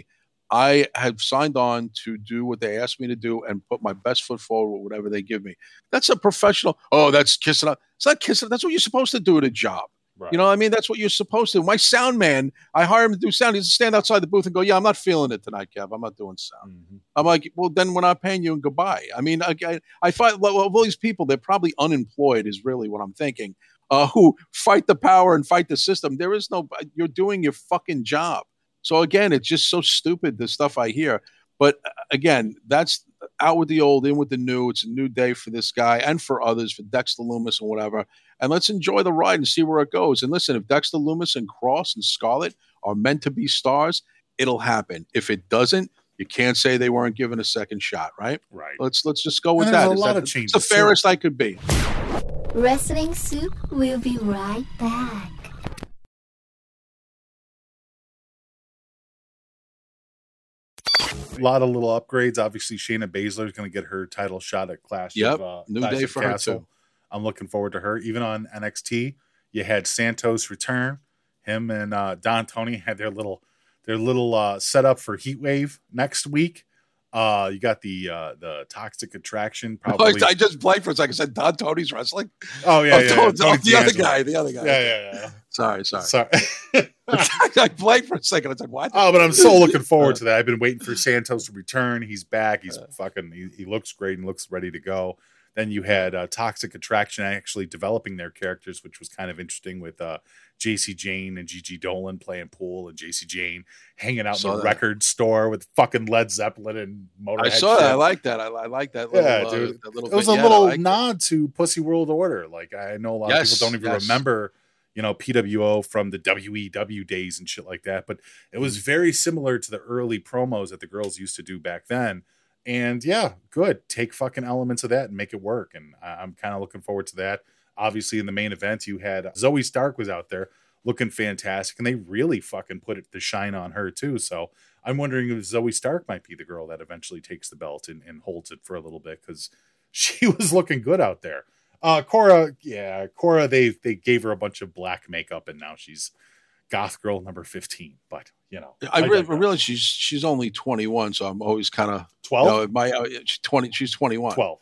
I have signed on to do what they asked me to do and put my best foot forward with whatever they give me. That's a professional. Oh, that's kissing up. It's not kissing. That's what you're supposed to do at a job. Right. You know what I mean? That's what you're supposed to. My sound man, I hire him to do sound. He has to stand outside the booth and go, yeah, I'm not feeling it tonight, Kev. I'm not doing sound. Mm-hmm. I'm like, well, then we're not paying you and goodbye. I mean, I find all these people, they're probably unemployed is really what I'm thinking, who fight the power and fight the system. There is no, you're doing your fucking job. So again, it's just so stupid, the stuff I hear. But again, that's out with the old, in with the new. It's a new day for this guy and for others, for Dexter Lumis and whatever. And let's enjoy the ride and see where it goes. And listen, if Dexter Lumis and Cross and Scarlett are meant to be stars, it'll happen. If it doesn't, you can't say they weren't given a second shot, right? Right. Let's just go with that. A lot of changes. It's the fairest I could be. Wrestling Soup will be right back. A lot of little upgrades. Obviously, Shayna Baszler is going to get her title shot at Clash. New Clash day of for Castle. her too. I'm looking forward to her. Even on NXT, you had Santos return. Him and Don Tony had their little setup for Heatwave next week. You got the Toxic Attraction. Probably. I just blanked for a second. I said Don Tony's wrestling. Oh yeah, the other guy. Yeah. Sorry. I blanked for a second. I said, what? Oh, but I'm so looking forward to that. I've been waiting for Santos to return. He's back. He's he looks great and looks ready to go. Then you had Toxic Attraction actually developing their characters, which was kind of interesting with JC Jane and Gigi Dolan playing pool and JC Jane hanging out in the record store with fucking Led Zeppelin and Motorhead. I saw that. I like that. I like that. Yeah, dude. It was a little nod to Pussy World Order. Like, I know a lot of people don't even remember, you know, PWO from the WEW days and shit like that. But it was very similar to the early promos that the girls used to do back then. And yeah, good. Take fucking elements of that and make it work. And I'm kind of looking forward to that. Obviously, in the main event, you had Zoe Stark was out there looking fantastic, and they really fucking put the shine on her too. So I'm wondering if Zoe Stark might be the girl that eventually takes the belt and holds it for a little bit, because she was looking good out there. Cora, they gave her a bunch of black makeup, and now she's goth girl number 15. But you know, I realize she's only 21, so I'm always kind of 12. She's 20. She's 21. 12.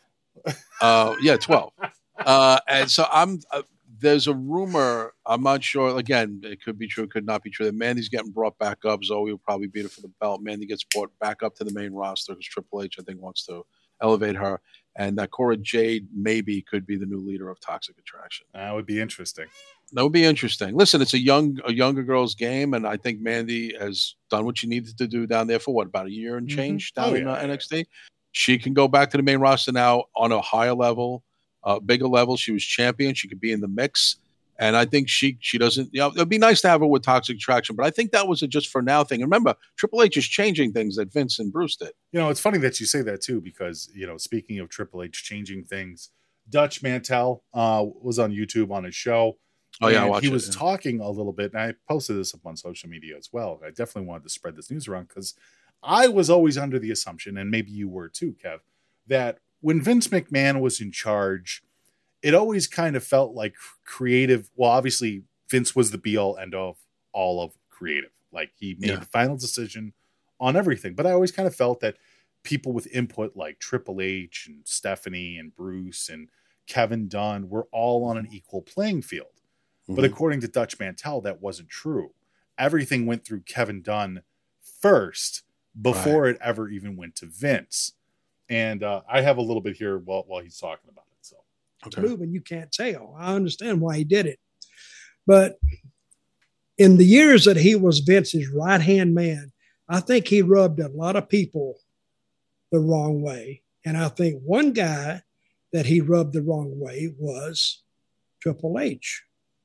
12. And so there's a rumor, I'm not sure, again, it could be true, it could not be true, that Mandy's getting brought back up. Zoe will probably beat her for the belt. Mandy gets brought back up to the main roster because Triple H, I think, wants to elevate her. And that Cora Jade maybe could be the new leader of Toxic Attraction. That would be interesting. That would be interesting. Listen, it's a younger girl's game, and I think Mandy has done what she needed to do down there for about a year and change down in NXT. She can go back to the main roster now on a higher level. Bigger level. She was champion. She could be in the mix. And I think she doesn't, you know, it'd be nice to have her with Toxic Attraction, but I think that was a just for now thing. And remember, Triple H is changing things that Vince and Bruce did. You know, it's funny that you say that too, because, you know, speaking of Triple H changing things, Dutch Mantel was on YouTube on his show. Oh yeah, he was talking a little bit, and I posted this up on social media as well. I definitely wanted to spread this news around because I was always under the assumption, and maybe you were too, Kev, that when Vince McMahon was in charge, it always kind of felt like creative. Well, obviously, Vince was the be all end of all of creative. Like he made the final decision on everything. But I always kind of felt that people with input like Triple H and Stephanie and Bruce and Kevin Dunn were all on an equal playing field. But according to Dutch Mantel, that wasn't true. Everything went through Kevin Dunn first before it ever even went to Vince. And I have a little bit here while he's talking about it. So moving, you can't tell. I understand why he did it. But in the years that he was Vince's right-hand man, I think he rubbed a lot of people the wrong way. And I think one guy that he rubbed the wrong way was Triple H.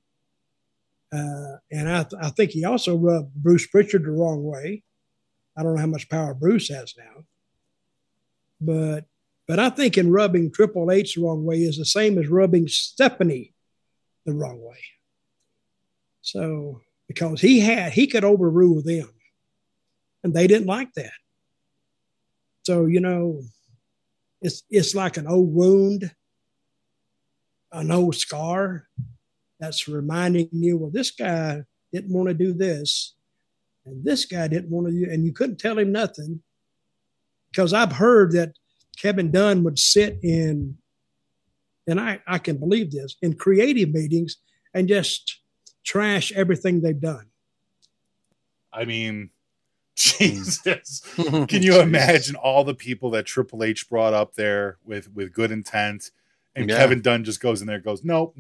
And I think he also rubbed Bruce Pritchard the wrong way. I don't know how much power Bruce has now. But I think in rubbing Triple H the wrong way is the same as rubbing Stephanie the wrong way. So, because he could overrule them. And they didn't like that. So, it's like an old wound, an old scar that's reminding you, well, this guy didn't want to do this, and this guy didn't want to do, and you couldn't tell him nothing. Because I've heard that Kevin Dunn would sit in, and I can believe this, in creative meetings and just trash everything they've done. I mean, Jesus. Can you imagine all the people that Triple H brought up there with good intent? And Kevin Dunn just goes in there and goes, nope.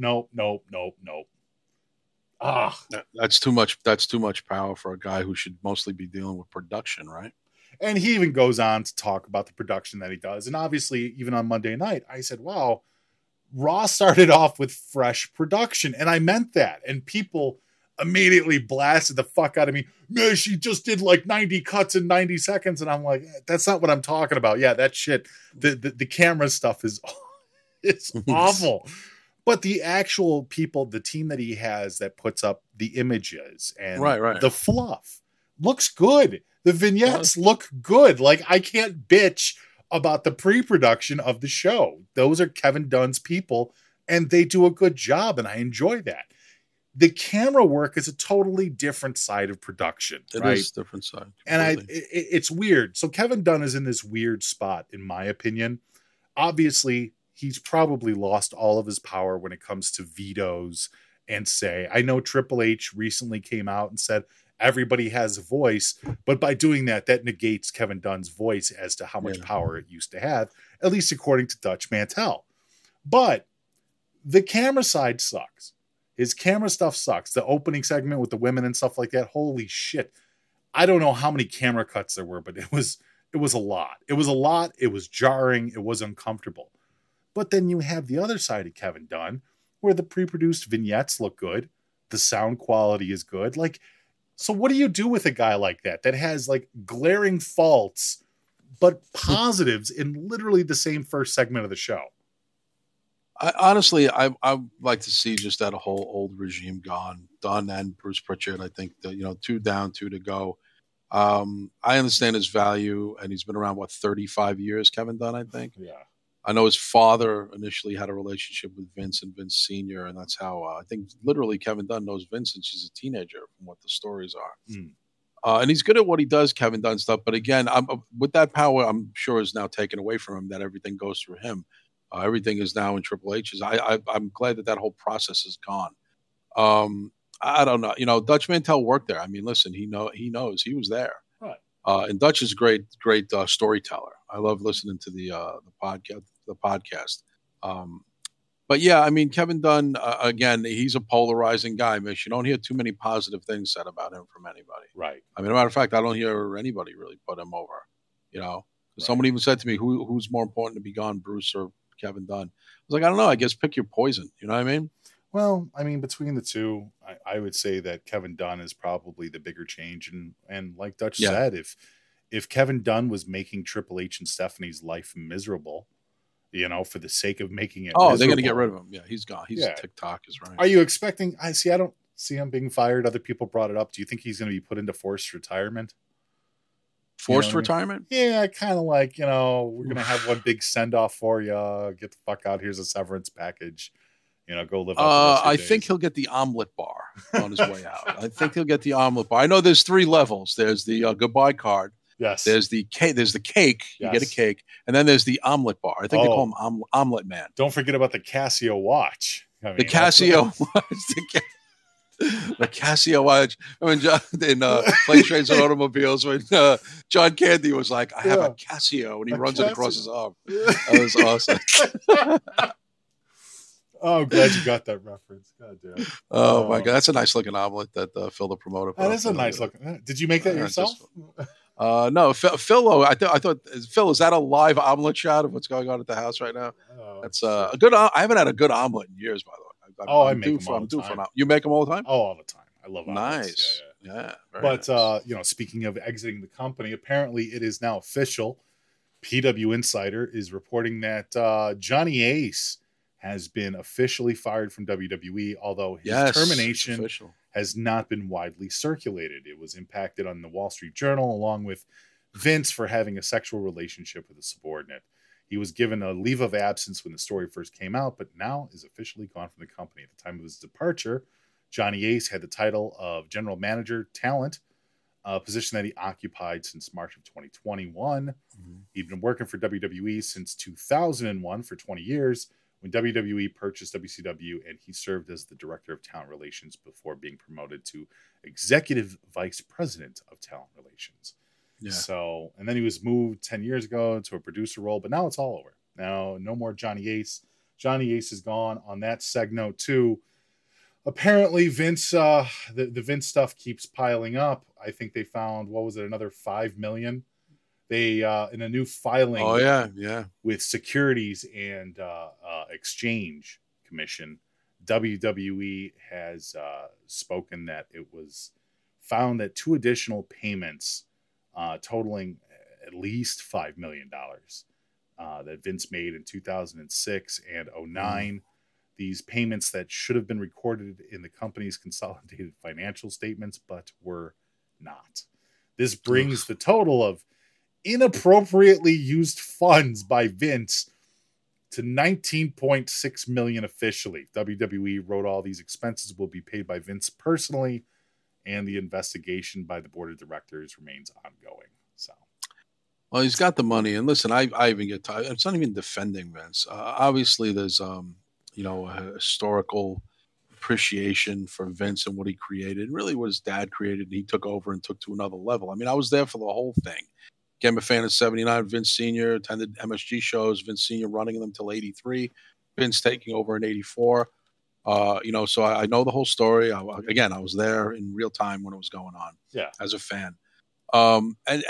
That's too much power for a guy who should mostly be dealing with production, right? And he even goes on to talk about the production that he does. And obviously, even on Monday night, I said, wow, Raw started off with fresh production. And I meant that. And people immediately blasted the fuck out of me. Man, she just did like 90 cuts in 90 seconds. And I'm like, that's not what I'm talking about. Yeah, that shit, the camera stuff is it's awful. But the actual people, the team that he has that puts up the images and the fluff looks good. The vignettes look good. Like, I can't bitch about the pre-production of the show. Those are Kevin Dunn's people, and they do a good job, and I enjoy that. The camera work is a totally different side of production. It is a different side. And it's weird. So Kevin Dunn is in this weird spot, in my opinion. Obviously, he's probably lost all of his power when it comes to vetoes and say. I know Triple H recently came out and said everybody has a voice, but by doing that negates Kevin Dunn's voice as to how much power it used to have, at least according to Dutch Mantel. But the camera side sucks. His camera stuff sucks. The opening segment with the women and stuff like that, holy shit. I don't know how many camera cuts there were, but it was a lot. It was a lot. It was jarring. It was uncomfortable. But then you have the other side of Kevin Dunn, where the pre-produced vignettes look good. The sound quality is good. Like, so what do you do with a guy like that has like glaring faults, but positives in literally the same first segment of the show? Honestly, I'd like to see just that whole old regime gone. Dunn and Bruce Pritchard, I think that, 2 down, 2 to go. I understand his value, and he's been around, 35 years, Kevin Dunn, I think. Yeah. I know his father initially had a relationship with Vince and Vince Sr., and that's how I think literally Kevin Dunn knows Vince since she's a teenager, from what the stories are. And he's good at what he does, Kevin Dunn stuff. But again, with that power, I'm sure is now taken away from him, that everything goes through him. Everything is now in Triple H's. I'm glad that whole process is gone. I don't know. Dutch Mantel worked there. I mean, listen, he knows he was there. Right. And Dutch is great storyteller. I love listening to the podcast. But yeah, I mean, Kevin Dunn, again, he's a polarizing guy, Mitch. You don't hear too many positive things said about him from anybody. Right. I mean, as a matter of fact, I don't hear anybody really put him over. Someone even said to me, who's more important to be gone, Bruce or Kevin Dunn? I was like, I don't know. I guess pick your poison. You know what I mean? Well, I mean, between the two, I would say that Kevin Dunn is probably the bigger change. And like Dutch said, if Kevin Dunn was making Triple H and Stephanie's life miserable, for the sake of making it miserable, they're going to get rid of him. Yeah, he's gone. TikTok is right. Are you expecting? I don't see him being fired. Other people brought it up. Do you think he's going to be put into forced retirement? Forced retirement? Yeah, kind of like, we're going to have one big send-off for you. Get the fuck out. Here's a severance package. go live out I think he'll get the omelet bar on his way out. I think he'll get the omelet bar. I know there's 3 levels. There's the goodbye card. Yes. There's the cake. There's the cake. You get a cake, and then there's the omelet bar. I think they call him Omelet Man. Don't forget about the Casio watch. The Casio watch. The Casio watch. I mean, in Plane, Trains, and Automobiles, when John Candy was like, "I have a Casio," and he runs it across his arm. That was awesome. Oh, I'm glad you got that reference. God damn. Oh my God, that's a nice looking omelet that Phil the promoter. That is a nice looking. Did you make that yourself? No, Phil. I thought Phil, is that a live omelet shot of what's going on at the house right now? That's a good. I haven't had a good omelet in years, by the way. I make them all the time. You make them all the time? Oh, all the time. I love omelets. Nice. Yeah. But nice. Speaking of exiting the company, apparently it is now official. PW Insider is reporting that Johnny Ace has been officially fired from WWE, although his termination has not been widely circulated. It was impacted on the Wall Street Journal, along with Vince for having a sexual relationship with a subordinate. He was given a leave of absence when the story first came out, but now is officially gone from the company. At the time of his departure, Johnny Ace had the title of General Manager Talent, a position that he occupied since March of 2021. Mm-hmm. He'd been working for WWE since 2001 for 20 years, when WWE purchased WCW, and he served as the Director of Talent Relations before being promoted to Executive Vice President of Talent Relations. Yeah. So, and then he was moved 10 years ago to a producer role, but now it's all over. Now, no more Johnny Ace. Johnny Ace is gone. On that seg note, too, apparently Vince, the Vince stuff keeps piling up. I think they found, another $5 million. They in a new filing with Securities and Exchange Commission, WWE has spoken that it was found that 2 additional payments totaling at least $5 million that Vince made in 2006 and 2009. These payments that should have been recorded in the company's consolidated financial statements, but were not. This brings the total of inappropriately used funds by Vince to $19.6 million officially. WWE wrote all these expenses will be paid by Vince personally, and the investigation by the board of directors remains ongoing. So, well, he's got the money, and listen, I even get tired. It's not even defending Vince. Obviously, there's a historical appreciation for Vince and what he created, really what his dad created, and he took over and took to another level. I mean, I was there for the whole thing. Became a fan of 79. Vince Sr. attended MSG shows. Vince Sr. running them till 83. Vince taking over in 84. So I know the whole story. I was there in real time when it was going on. Yeah, as a fan. I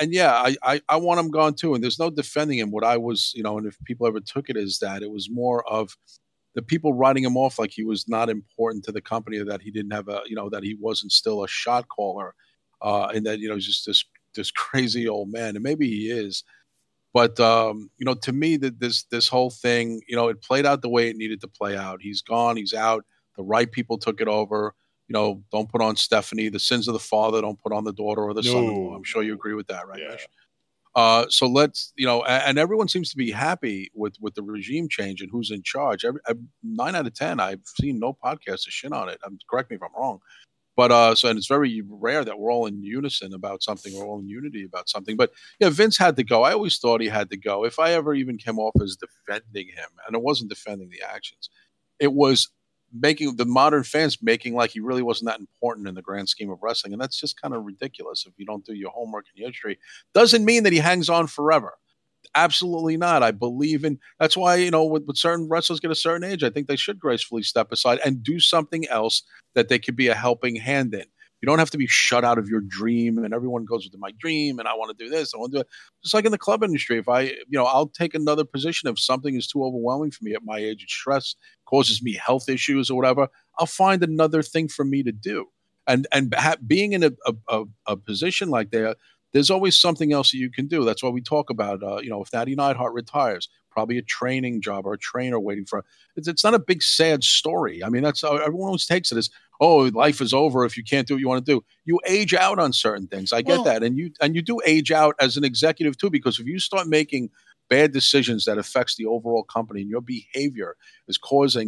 want him gone too. And there's no defending him. What I was, and if people ever took it, is that it was more of the people writing him off like he was not important to the company, or that he didn't have that he wasn't still a shot caller, and that he's just this crazy old man, and maybe he is, but to me, that this whole thing, it played out the way it needed to play out. He's gone, he's out. The right people took it over. Don't put on Stephanie. The sins of the father don't put on the daughter or the son-in-law. I'm sure you agree with that, right, Mish? So let's, and everyone seems to be happy with the regime change and who's in charge. 9 out of 10, I've seen no podcast to shit on it. Correct me if I'm wrong. But and it's very rare that we're all in unison about something, we're all in unity about something. But yeah, Vince had to go. I always thought he had to go. If I ever even came off as defending him, and it wasn't defending the actions, it was making the modern fans making like he really wasn't that important in the grand scheme of wrestling. And that's just kind of ridiculous. If you don't do your homework and your history, doesn't mean that he hangs on forever. Absolutely not. I believe in, that's why, with certain wrestlers get a certain age, I think they should gracefully step aside and do something else that they could be a helping hand in. You don't have to be shut out of your dream, and everyone goes with my dream and I want to do this, I want to do it. Just like in the club industry, if I'll take another position if something is too overwhelming for me at my age, it's stress, causes me health issues or whatever, I'll find another thing for me to do. And being in a position like that, there's always something else that you can do. That's why we talk about, if Natty Neidhart retires, probably a training job or a trainer waiting for. It's not a big sad story. I mean, that's how everyone always takes it as, oh, life is over if you can't do what you want to do. You age out on certain things. I get that, and you do age out as an executive too, because if you start making bad decisions that affects the overall company and your behavior is causing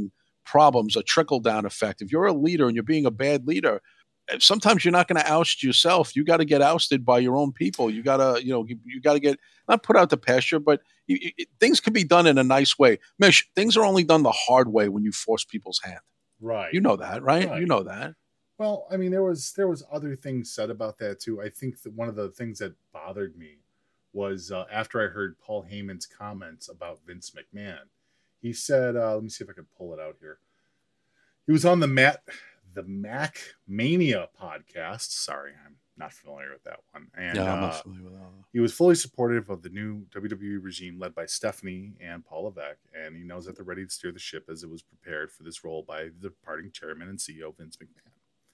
problems, a trickle-down effect. If you're a leader and you're being a bad leader, sometimes you're not going to oust yourself. You got to get ousted by your own people. You got to, you got to get, not put out to pasture, but things can be done in a nice way. Mish, things are only done the hard way when you force people's hand. Right. You know that, right? Right. You know that. Well, I mean, there was other things said about that too. I think that one of the things that bothered me was after I heard Paul Heyman's comments about Vince McMahon. He said, let me see if I can pull it out here. He was on the Mac Mania podcast. Sorry, I'm not familiar with that one. And I'm not familiar with that one. He was fully supportive of the new WWE regime led by Stephanie and Paul Levesque, and he knows that they're ready to steer the ship as it was prepared for this role by the departing chairman and CEO Vince McMahon.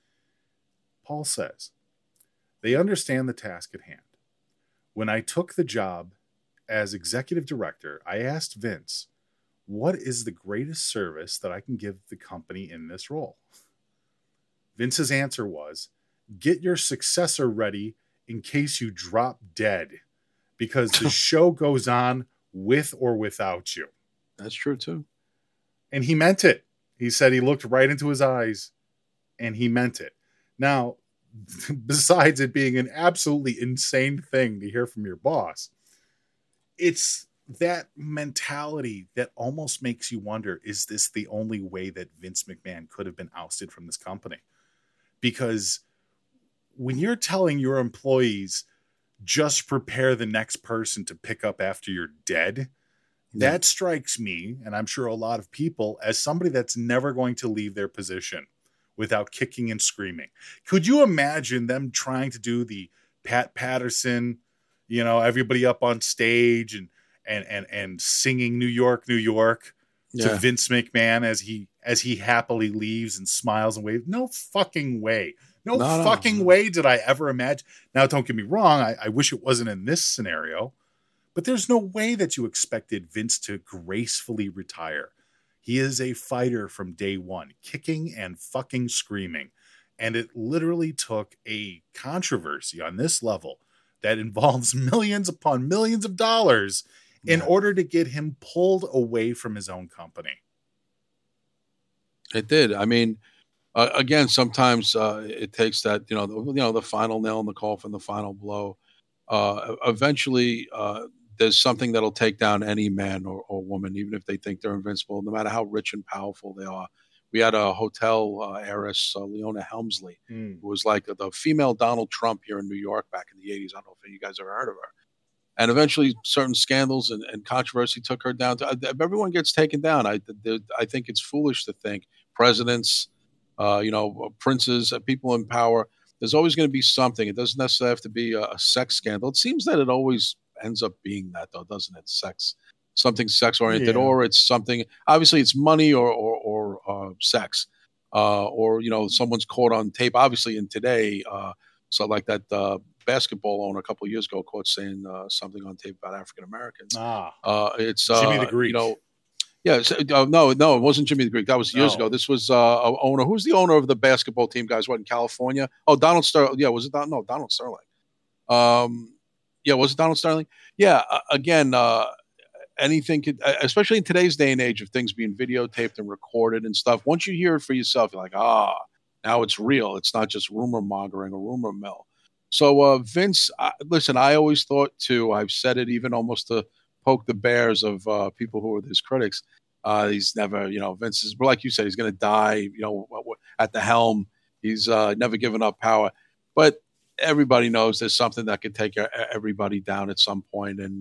Paul says, they understand the task at hand. When I took the job as executive director, I asked Vince, what is the greatest service that I can give the company in this role? Vince's answer was, get your successor ready in case you drop dead, because the show goes on with or without you. That's true too. And he meant it. He said he looked right into his eyes and he meant it. Now, besides it being an absolutely insane thing to hear from your boss, it's that mentality that almost makes you wonder, is this the only way that Vince McMahon could have been ousted from this company? Because when you're telling your employees, just prepare the next person to pick up after you're dead, that strikes me, and I'm sure a lot of people, as somebody that's never going to leave their position without kicking and screaming. Could you imagine them trying to do the Pat Patterson, everybody up on stage and singing New York, New York to Vince McMahon as he happily leaves and smiles and waves? No fucking way. No fucking way did I ever imagine. Now, don't get me wrong. I wish it wasn't in this scenario, but there's no way that you expected Vince to gracefully retire. He is a fighter from day one, kicking and fucking screaming. And it literally took a controversy on this level that involves millions upon millions of dollars in order to get him pulled away from his own company. It did. I mean, again, sometimes it takes that, the final nail in the coffin, the final blow. Eventually, there's something that'll take down any man or woman, even if they think they're invincible, no matter how rich and powerful they are. We had a hotel heiress, Leona Helmsley, who was like the female Donald Trump here in New York back in the 80s. I don't know if you guys ever heard of her. And eventually certain scandals and controversy took her down. Everyone gets taken down. I think it's foolish to think presidents, princes, people in power, there's always going to be something. It doesn't necessarily have to be a sex scandal. It seems that it always ends up being that, though, doesn't it? Something sex oriented, or it's something, obviously it's money or sex, or, someone's caught on tape. Obviously in today, so like that basketball owner a couple of years ago caught saying something on tape about African-Americans. It's Jimmy the Greek. No, it wasn't Jimmy the Greek. That was years ago. This was a owner. Who's the owner of the basketball team, guys? What, in California? Oh, Donald Sterling. Yeah, was it Donald? No, Donald Sterling. Was it Donald Sterling? Yeah, again, anything could, especially in today's day and age of things being videotaped and recorded and stuff. Once you hear it for yourself, you're like, now it's real. It's not just rumor mongering or rumor mill. So Vince, listen, I always thought too, I've said it even almost to poke the bears of people who are his critics. He's never, Vince is, like you said, he's going to die, at the helm. He's never given up power. But everybody knows there's something that could take everybody down at some point. And,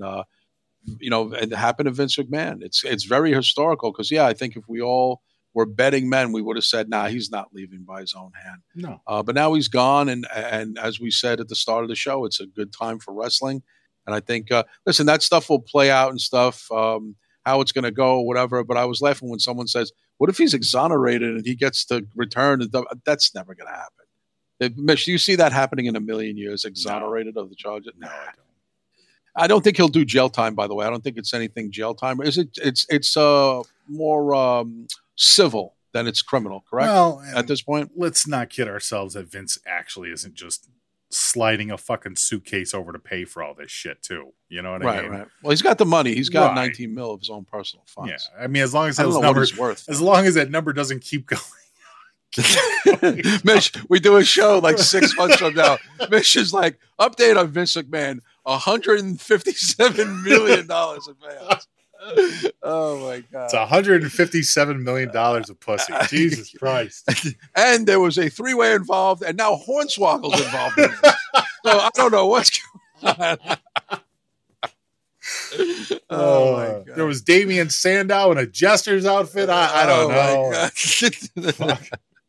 it happened to Vince McMahon. It's very historical because, I think if we all were betting men, we would have said, he's not leaving by his own hand. No. But now he's gone. And as we said at the start of the show, it's a good time for wrestling. And I think, listen, that stuff will play out and stuff, how it's going to go, whatever. But I was laughing when someone says, what if he's exonerated and he gets to return? That's never going to happen. Mitch, do you see that happening in a million years, exonerated of the charges? No, I don't. I don't think he'll do jail time, by the way. I don't think it's anything jail time. It's more civil than it's criminal, correct? Well, at this point, let's not kid ourselves that Vince actually isn't just sliding a fucking suitcase over to pay for all this shit too. You know what I mean? Right. Well, he's got the money. He's got Right. 19 mil of his own personal funds. Yeah. I mean, as long as I don't those know what numbers, he's worth. as long as that number doesn't keep going. Mitch, we do a show like 6 months from now. Mitch is like, update on Vince McMahon, $157 million in payouts. Oh my God. It's $157 million of pussy. Jesus Christ. And there was a 3-way involved, and now Hornswoggle's involved in it. So I don't know what's going on. Oh my God. There was Damian Sandow in a Jester's outfit. I don't know.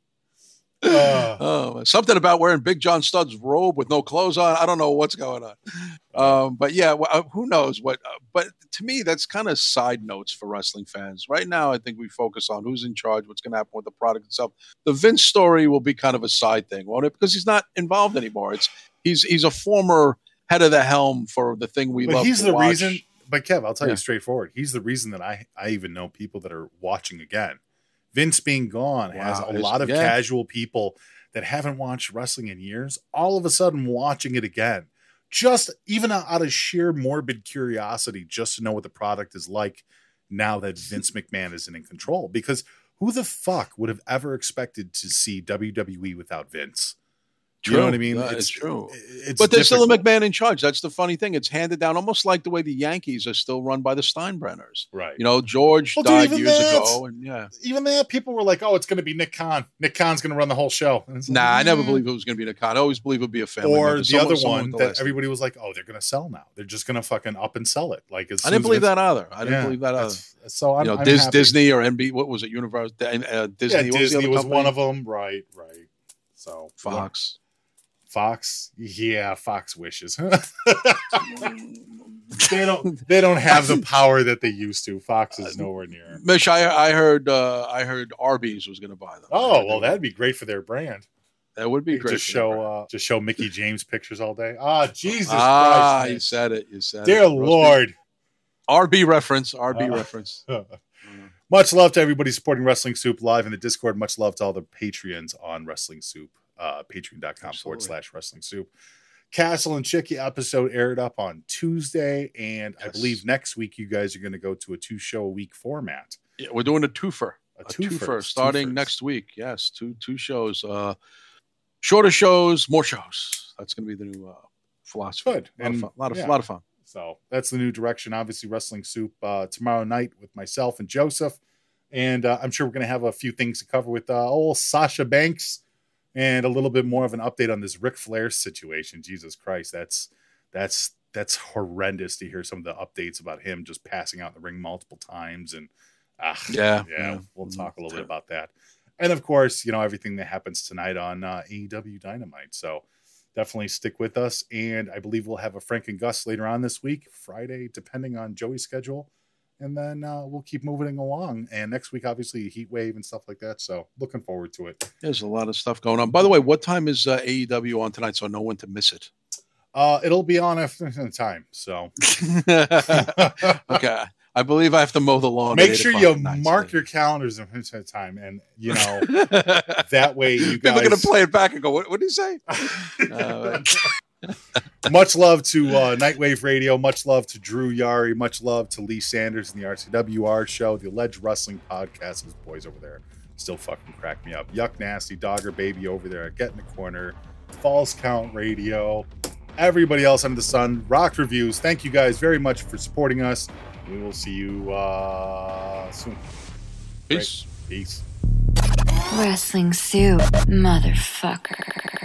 Something about wearing Big John Studd's robe with no clothes on. I don't know what's going on. But yeah, who knows what? But to me, that's kind of side notes for wrestling fans. Right now, I think we focus on who's in charge, what's going to happen with the product itself. The Vince story will be kind of a side thing, won't it? Because he's not involved anymore. He's a former head of the helm for the thing we love. He's to the watch. reason. But Kev, I'll tell Yeah. you straightforward. He's the reason that I even know people that are watching again. Vince being gone has a lot of casual people that haven't watched wrestling in years, all of a sudden watching it again. Just even out of sheer morbid curiosity, just to know what the product is like now that Vince McMahon isn't in control. Because who the fuck would have ever expected to see WWE without Vince? True. You know what I mean? It's true. It's But there's still a difficult. McMahon in charge. That's the funny thing. It's handed down almost like the way the Yankees are still run by the Steinbrenners. Right. You know, George Well, dude, died even years that- ago. And yeah. Even that, people were like, oh, it's going to be Nick Khan. Nick Khan's going to run the whole show. And it's like, Nah, I never believed it was going to be Nick Khan. I always believed it would be a family Or member. the other Someone one with the that last everybody was like, oh, they're going to sell now. They're just going to fucking up and sell it. Like, as I soon didn't as believe Vince- that either. I didn't Yeah, believe that either. So I'm, you know, I'm happy. Disney or NB, what was it? Universal, Disney. Yeah, What was, the Disney other was company? one of them. Right. So Fox. Fox, yeah, Fox wishes. They don't have the power that they used to. Fox is nowhere near. Mitch, I heard Arby's was going to buy them. Oh well, that'd be great for their brand. That would be great. Just show Mickey James pictures all day. Ah, Jesus Ah, Christ! you said it. You said Dear it. Lord. RB reference. RB reference. Much love to everybody supporting Wrestling Soup live in the Discord. Much love to all the Patreons on Wrestling Soup. Patreon.com/Wrestling Soup. Castle and Chicky episode aired up on Tuesday, and I believe next week you guys are going to go to a 2-show-a-week format. Yeah, we're doing a twofer. A twofer. twofer starting next week. Yes, two shows. Shorter shows, more shows. That's going to be the new philosophy. Good. A lot of fun. So that's the new direction. Obviously, Wrestling Soup tomorrow night with myself and Joseph, and I'm sure we're going to have a few things to cover with old Sasha Banks. And a little bit more of an update on this Ric Flair situation. Jesus Christ, that's horrendous to hear some of the updates about him just passing out in the ring multiple times. And we'll talk a little bit about that. And of course, you know, everything that happens tonight on AEW Dynamite. So definitely stick with us. And I believe we'll have a Frank and Gus later on this week, Friday, depending on Joey's schedule. And then we'll keep moving along. And next week, obviously, Heat Wave and stuff like that. So looking forward to it. There's a lot of stuff going on. By the way, what time is AEW on tonight so no one to miss it? It'll be on after time. So okay. I believe I have to mow the lawn. Make sure you mark your calendars in time. And, you know, that way you guys... People are going to play it back and go, what did he say? Much love to Nightwave Radio. Much love to Drew Yari. Much love to Lee Sanders and the RCWR show, the Alleged Wrestling Podcast. Those boys over there still fucking crack me up. Yuck Nasty, Dogger Baby over there at Get in the Corner, Falls Count Radio, everybody else under the sun, Rock Reviews. Thank you guys very much for supporting us. We will see you soon. Peace. Peace. Wrestling Soup, motherfucker.